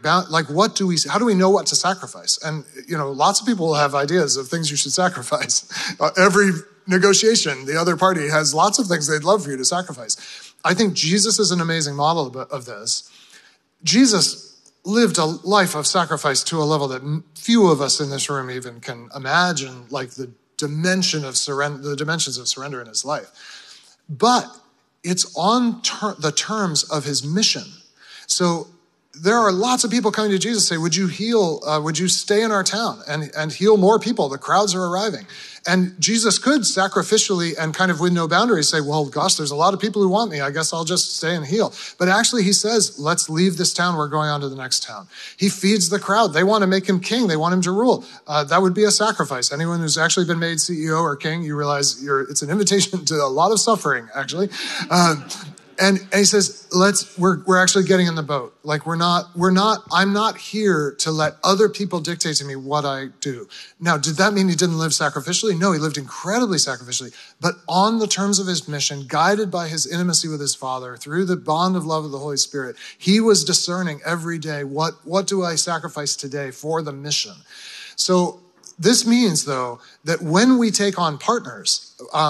how do we know what to sacrifice? And lots of people will have ideas of things you should sacrifice. Every negotiation, the other party has lots of things they'd love for you to sacrifice. I think Jesus is an amazing model of this. Jesus lived a life of sacrifice to a level that few of us in this room even can imagine, like the dimensions of surrender in his life. But it's on the terms of his mission. So there are lots of people coming to Jesus and say, would you stay in our town and heal more people? The crowds are arriving. And Jesus could sacrificially and kind of with no boundaries say, well, gosh, there's a lot of people who want me. I guess I'll just stay and heal. But actually he says, let's leave this town. We're going on to the next town. He feeds the crowd. They want to make him king. They want him to rule. That would be a sacrifice. Anyone who's actually been made CEO or king, you realize it's an invitation to a lot of suffering, actually. And he says, we're actually getting in the boat. Like I'm not here to let other people dictate to me what I do. Now, did that mean he didn't live sacrificially? No, he lived incredibly sacrificially, but on the terms of his mission, guided by his intimacy with his Father, through the bond of love of the Holy Spirit, he was discerning every day, what do I sacrifice today for the mission? So this means, though, that when we take on partners,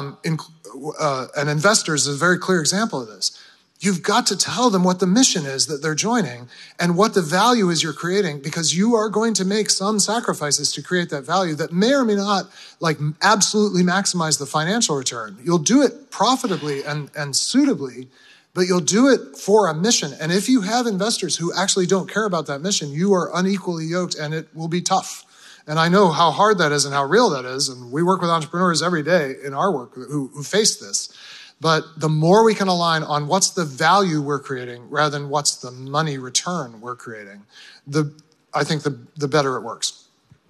and investors is a very clear example of this, you've got to tell them what the mission is that they're joining and what the value is you're creating, because you are going to make some sacrifices to create that value that may or may not absolutely maximize the financial return. You'll do it profitably and suitably, but you'll do it for a mission. And if you have investors who actually don't care about that mission, you are unequally yoked and it will be tough. And I know how hard that is and how real that is. And we work with entrepreneurs every day in our work who face this. But the more we can align on what's the value we're creating rather than what's the money return we're creating, I think the better it works.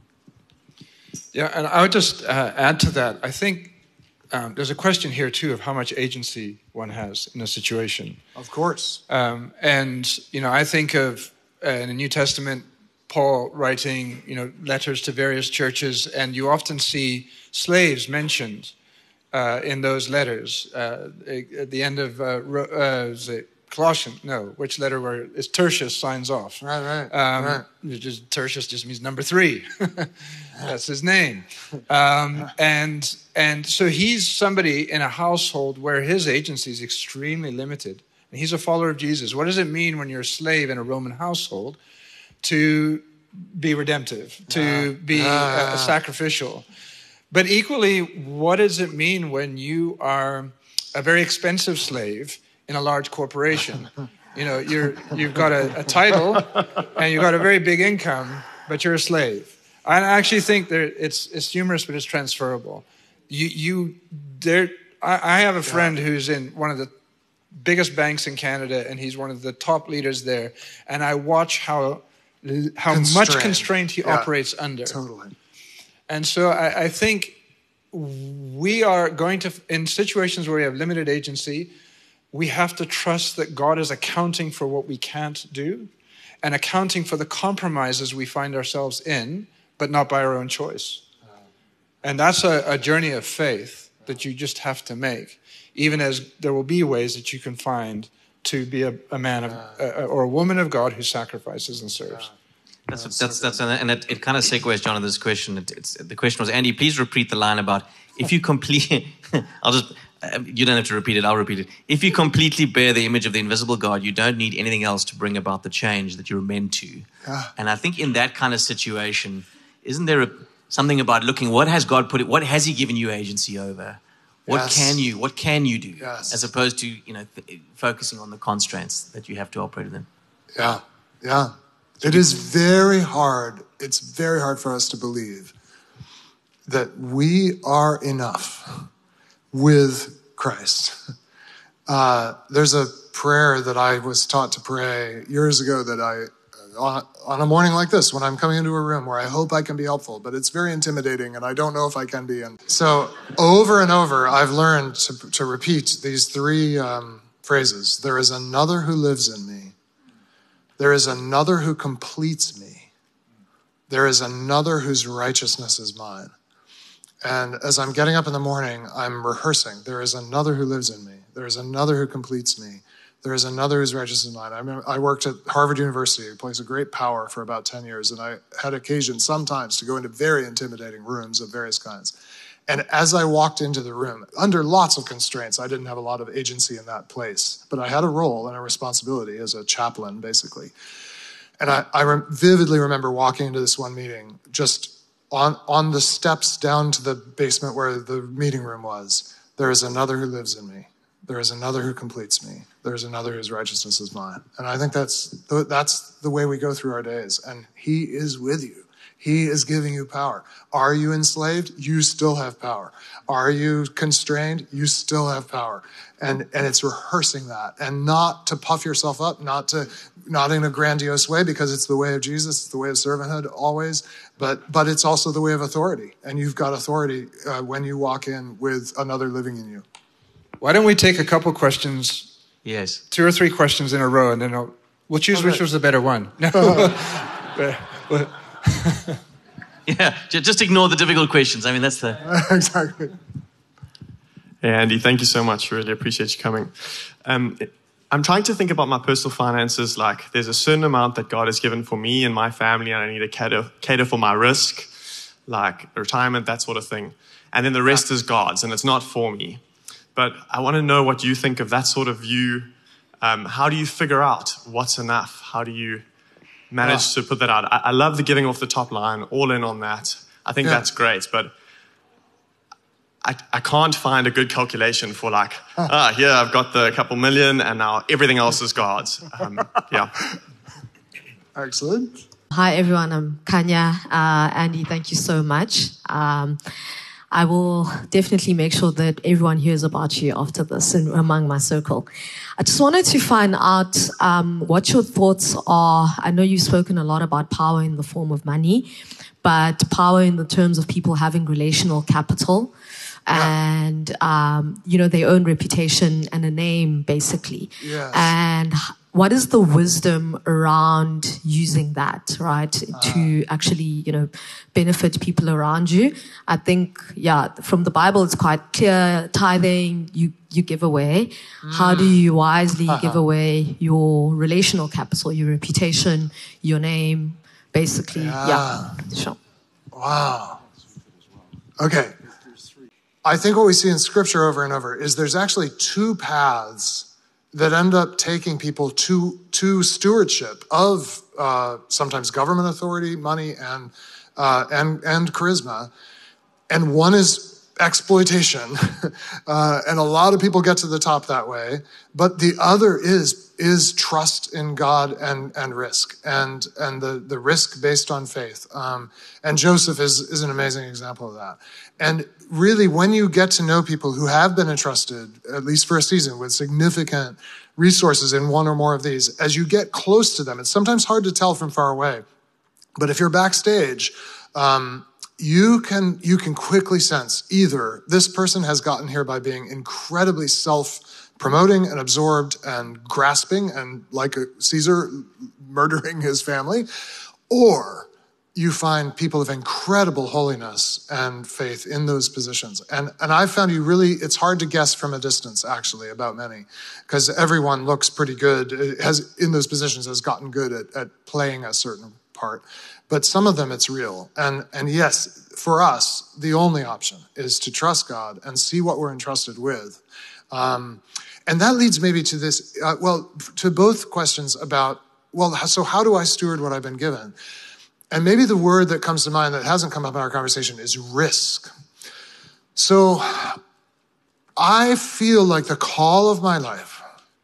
Yeah, and I would just add to that. I think there's a question here, too, of how much agency one has in a situation. Of course. And, I think of, in the New Testament, Paul writing, letters to various churches, and you often see slaves mentioned in those letters. At the end of is it Colossians? No, which letter where it's Tertius signs off? Right. Tertius just means number 3. That's his name. And so he's somebody in a household where his agency is extremely limited, and he's a follower of Jesus. What does it mean when you're a slave in a Roman household to be redemptive, to be sacrificial? But equally, what does it mean when you are a very expensive slave in a large corporation? You've got a title and you've got a very big income, but you're a slave. I actually think it's humorous, but it's transferable. I have a friend who's in one of the biggest banks in Canada, and he's one of the top leaders there. And I watch how much constraint he operates under. Totally. And so I think we are going to, in situations where we have limited agency, we have to trust that God is accounting for what we can't do and accounting for the compromises we find ourselves in, but not by our own choice. And that's a journey of faith that you just have to make, even as there will be ways that you can find to be a man of, or a woman of God who sasacrifices and serves. And it kind of segues, John, this question. The question was, Andy, please repeat the line about if you complete. You don't have to repeat it. I'll repeat it. If you completely bear the image of the invisible God, you don't need anything else to bring about the change that you're meant to. And I think in that kind of situation, isn't there something about looking what has God put it? What has He given you agency over? What can you do? As opposed to focusing on the constraints that you have to operate within. Yeah. It is very hard. It's very hard for us to believe that we are enough with Christ. There's a prayer that I was taught to pray years ago that on a morning like this, when I'm coming into a room where I hope I can be helpful, but it's very intimidating and I don't know if I can be. And so over and over, I've learned to repeat these three phrases. There is another who lives in me. There is another who completes me. There is another whose righteousness is mine. And as I'm getting up in the morning, I'm rehearsing. There is another who lives in me. There is another who completes me. There is another whose righteousness is mine. I worked at Harvard University, a place of great power, for about 10 years. And I had occasion sometimes to go into very intimidating rooms of various kinds. And as I walked into the room, under lots of constraints, I didn't have a lot of agency in that place. But I had a role and a responsibility as a chaplain, basically. And I vividly remember walking into this one meeting just on the steps down to the basement where the meeting room was. There is another who lives in me. There is another who completes me. There is another whose righteousness is mine. And I think that's the way we go through our days. And He is with you. He is giving you power. Are you enslaved? You still have power. Are you constrained? You still have power. And it's rehearsing that, and not to puff yourself up, not in a grandiose way, because it's the way of Jesus, it's the way of servanthood always, but it's also the way of authority. And you've got authority when you walk in with another living in you. Why don't we take a couple questions? Yes. 2 or 3 questions in a row, and then we'll choose which was the better one. Yeah, just ignore the difficult questions. I mean, that's the... Exactly. Hey, Andy, thank you so much. Really appreciate you coming. I'm trying to think about my personal finances. Like, there's a certain amount that God has given for me and my family, and I need to cater for my risk, like retirement, that sort of thing. And then the rest is God's, and it's not for me. But I want to know what you think of that sort of view. How do you figure out what's enough? How do you manage to put that out? I love the giving off the top line, all in on that. I think that's great, but I can't find a good calculation for like, here I've got the couple million and now everything else is God's. Excellent. Hi everyone, I'm Kanya. Andy, thank you so much. I will definitely make sure that everyone hears about you after this and among my circle. I just wanted to find out what your thoughts are. I know you've spoken a lot about power in the form of money, but power in the terms of people having relational capital and, their own reputation and a name, basically. Yes. And what is the wisdom around using that, right, to actually, benefit people around you? I think, from the Bible, it's quite clear. Tithing, you give away. How do you wisely give away your relational capital, your reputation, your name, basically? Sure. Wow. Okay. I think what we see in Scripture over and over is there's actually 2 paths that end up taking people to stewardship of sometimes government authority, money, and charisma. And one is exploitation, and a lot of people get to the top that way. But the other is trust in God and risk, and the risk based on faith. And Joseph is an amazing example of that. And really, when you get to know people who have been entrusted, at least for a season, with significant resources in one or more of these, as you get close to them, it's sometimes hard to tell from far away. But if you're backstage, you can quickly sense either this person has gotten here by being incredibly self-promoting and absorbed and grasping and like a Caesar murdering his family, or you find people of incredible holiness and faith in those positions. And I've found it's hard to guess from a distance, actually, about many, because everyone looks pretty good, in those positions has gotten good at playing a certain part. But some of them, it's real. And yes, for us, the only option is to trust God and see what we're entrusted with. And that leads maybe to this, to both questions about, so how do I steward what I've been given? And maybe the word that comes to mind that hasn't come up in our conversation is risk. So I feel like the call of my life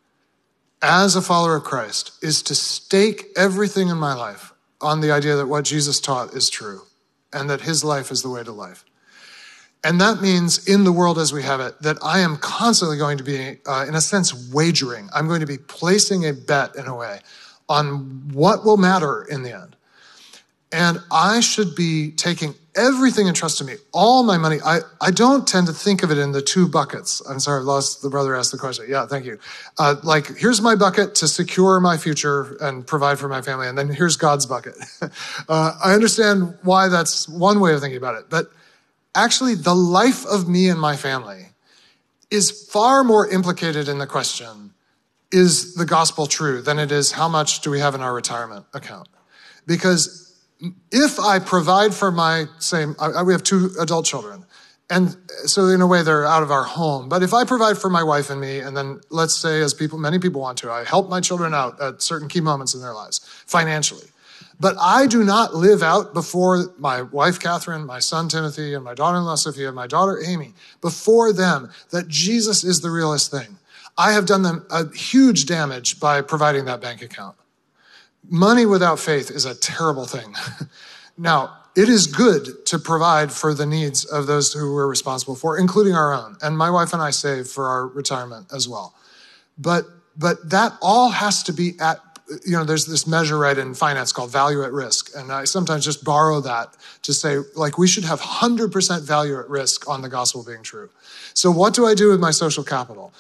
as a follower of Christ is to stake everything in my life on the idea that what Jesus taught is true and that his life is the way to life. And that means in the world as we have it, that I am constantly going to be, in a sense, wagering. I'm going to be placing a bet in a way on what will matter in the end. And I should be taking everything entrusted to me, all my money. I don't tend to think of it in the two buckets. I'm sorry, the brother asked the question. Yeah, thank you. Here's my bucket to secure my future and provide for my family, and then here's God's bucket. I understand why that's one way of thinking about it, but actually the life of me and my family is far more implicated in the question, is the gospel true, than it is how much do we have in our retirement account? Because if I provide for we have 2 adult children, and so in a way they're out of our home. But if I provide for my wife and me, and then let's say, as many people want to, I help my children out at certain key moments in their lives financially. But I do not live out before my wife, Catherine, my son, Timothy, and my daughter-in-law, Sophia, my daughter, Amy, before them, that Jesus is the realest thing. I have done them a huge damage by providing that bank account. Money without faith is a terrible thing. Now, it is good to provide for the needs of those who we're responsible for, including our own. And my wife and I save for our retirement as well. But that all has to be there's this measure right in finance called value at risk. And I sometimes just borrow that to say, we should have 100% value at risk on the gospel being true. So what do I do with my social capital?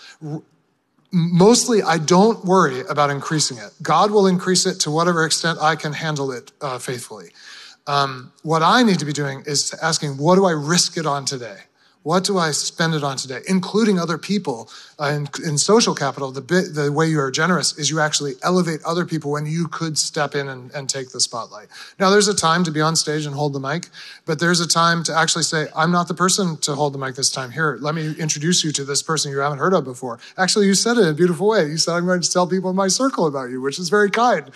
Mostly, I don't worry about increasing it. God will increase it to whatever extent I can handle it faithfully. What I need to be doing is asking, what do I risk it on today? What do I spend it on today? Including other people in social capital. The way you are generous is you actually elevate other people when you could step in and take the spotlight. Now, there's a time to be on stage and hold the mic, but there's a time to actually say, I'm not the person to hold the mic this time. Here, let me introduce you to this person you haven't heard of before. Actually, you said it in a beautiful way. You said, I'm going to tell people in my circle about you, which is very kind.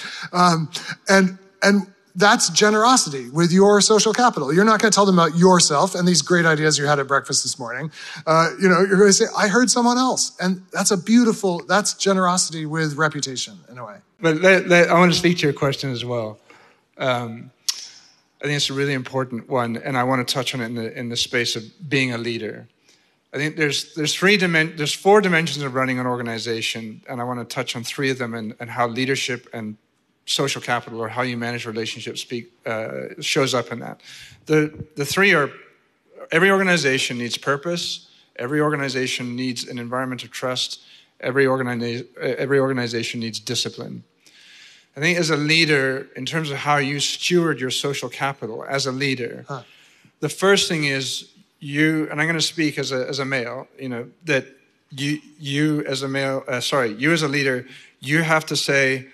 And that's generosity with your social capital. You're not going to tell them about yourself and these great ideas you had at breakfast this morning. You're going to say, I heard someone else. And that's generosity with reputation in a way. But I want to speak to your question as well. I think it's a really important one, and I want to touch on it in the space of being a leader. I think there's 4 dimensions of running an organization, and I want to touch on 3 of them and how leadership and social capital, or how you manage relationships, shows up in that. The 3 are: every organization needs purpose, every organization needs an environment of trust, every organization needs discipline. I think as a leader, in terms of how you steward your social capital as a leader, the first thing is and I'm going to speak as a male, that you as a leader, you have to say,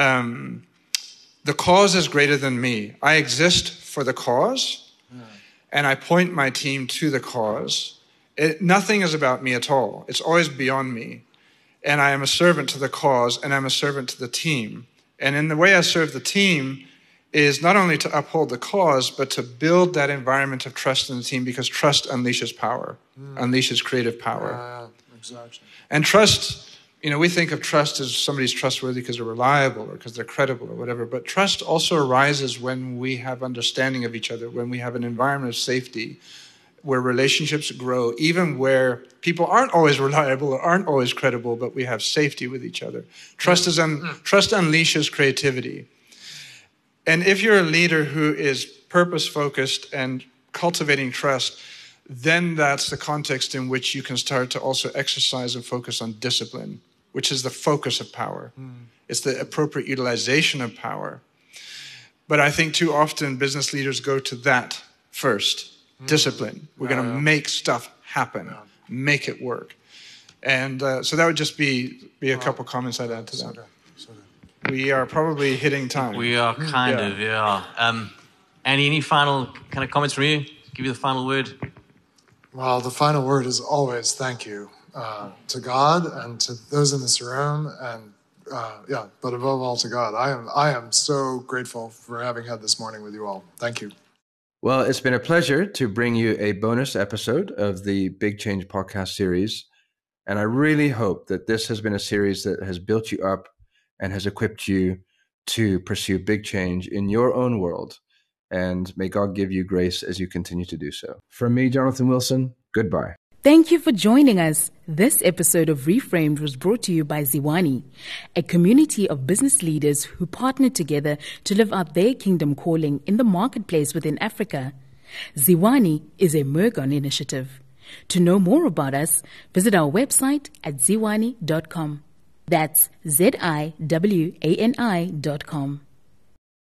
the cause is greater than me. I exist for the cause, and I point my team to the cause. Nothing is about me at all. It's always beyond me. And I am a servant to the cause, and I'm a servant to the team. And in the way I serve the team is not only to uphold the cause, but to build that environment of trust in the team, because trust unleashes power, unleashes creative power. Exactly. And trust, we think of trust as somebody's trustworthy because they're reliable or because they're credible or whatever, but trust also arises when we have understanding of each other, when we have an environment of safety, where relationships grow, even where people aren't always reliable or aren't always credible, but we have safety with each other. Trust unleashes creativity. And if you're a leader who is purpose-focused and cultivating trust, then that's the context in which you can start to also exercise and focus on discipline, which is the focus of power. It's the appropriate utilization of power. But I think too often business leaders go to that first. Discipline. We're going to make stuff happen, make it work. And so that would just be a couple comments I'd add to that. So good. We are probably hitting time. We are kind of. Andy, any final kind of comments from you? Give you the final word. Well, the final word is always thank you to God and to those in this room, and but above all to God. I am so grateful for having had this morning with you all. Thank you. Well, it's been a pleasure to bring you a bonus episode of the Big Change podcast series. And I really hope that this has been a series that has built you up and has equipped you to pursue big change in your own world. And may God give you grace as you continue to do so. From me, Jonathan Wilson, goodbye. Thank you for joining us. This episode of Reframed was brought to you by Ziwani, a community of business leaders who partner together to live out their kingdom calling in the marketplace within Africa. Ziwani is a Mergon initiative. To know more about us, visit our website at ziwani.com. That's ZIWANI.com.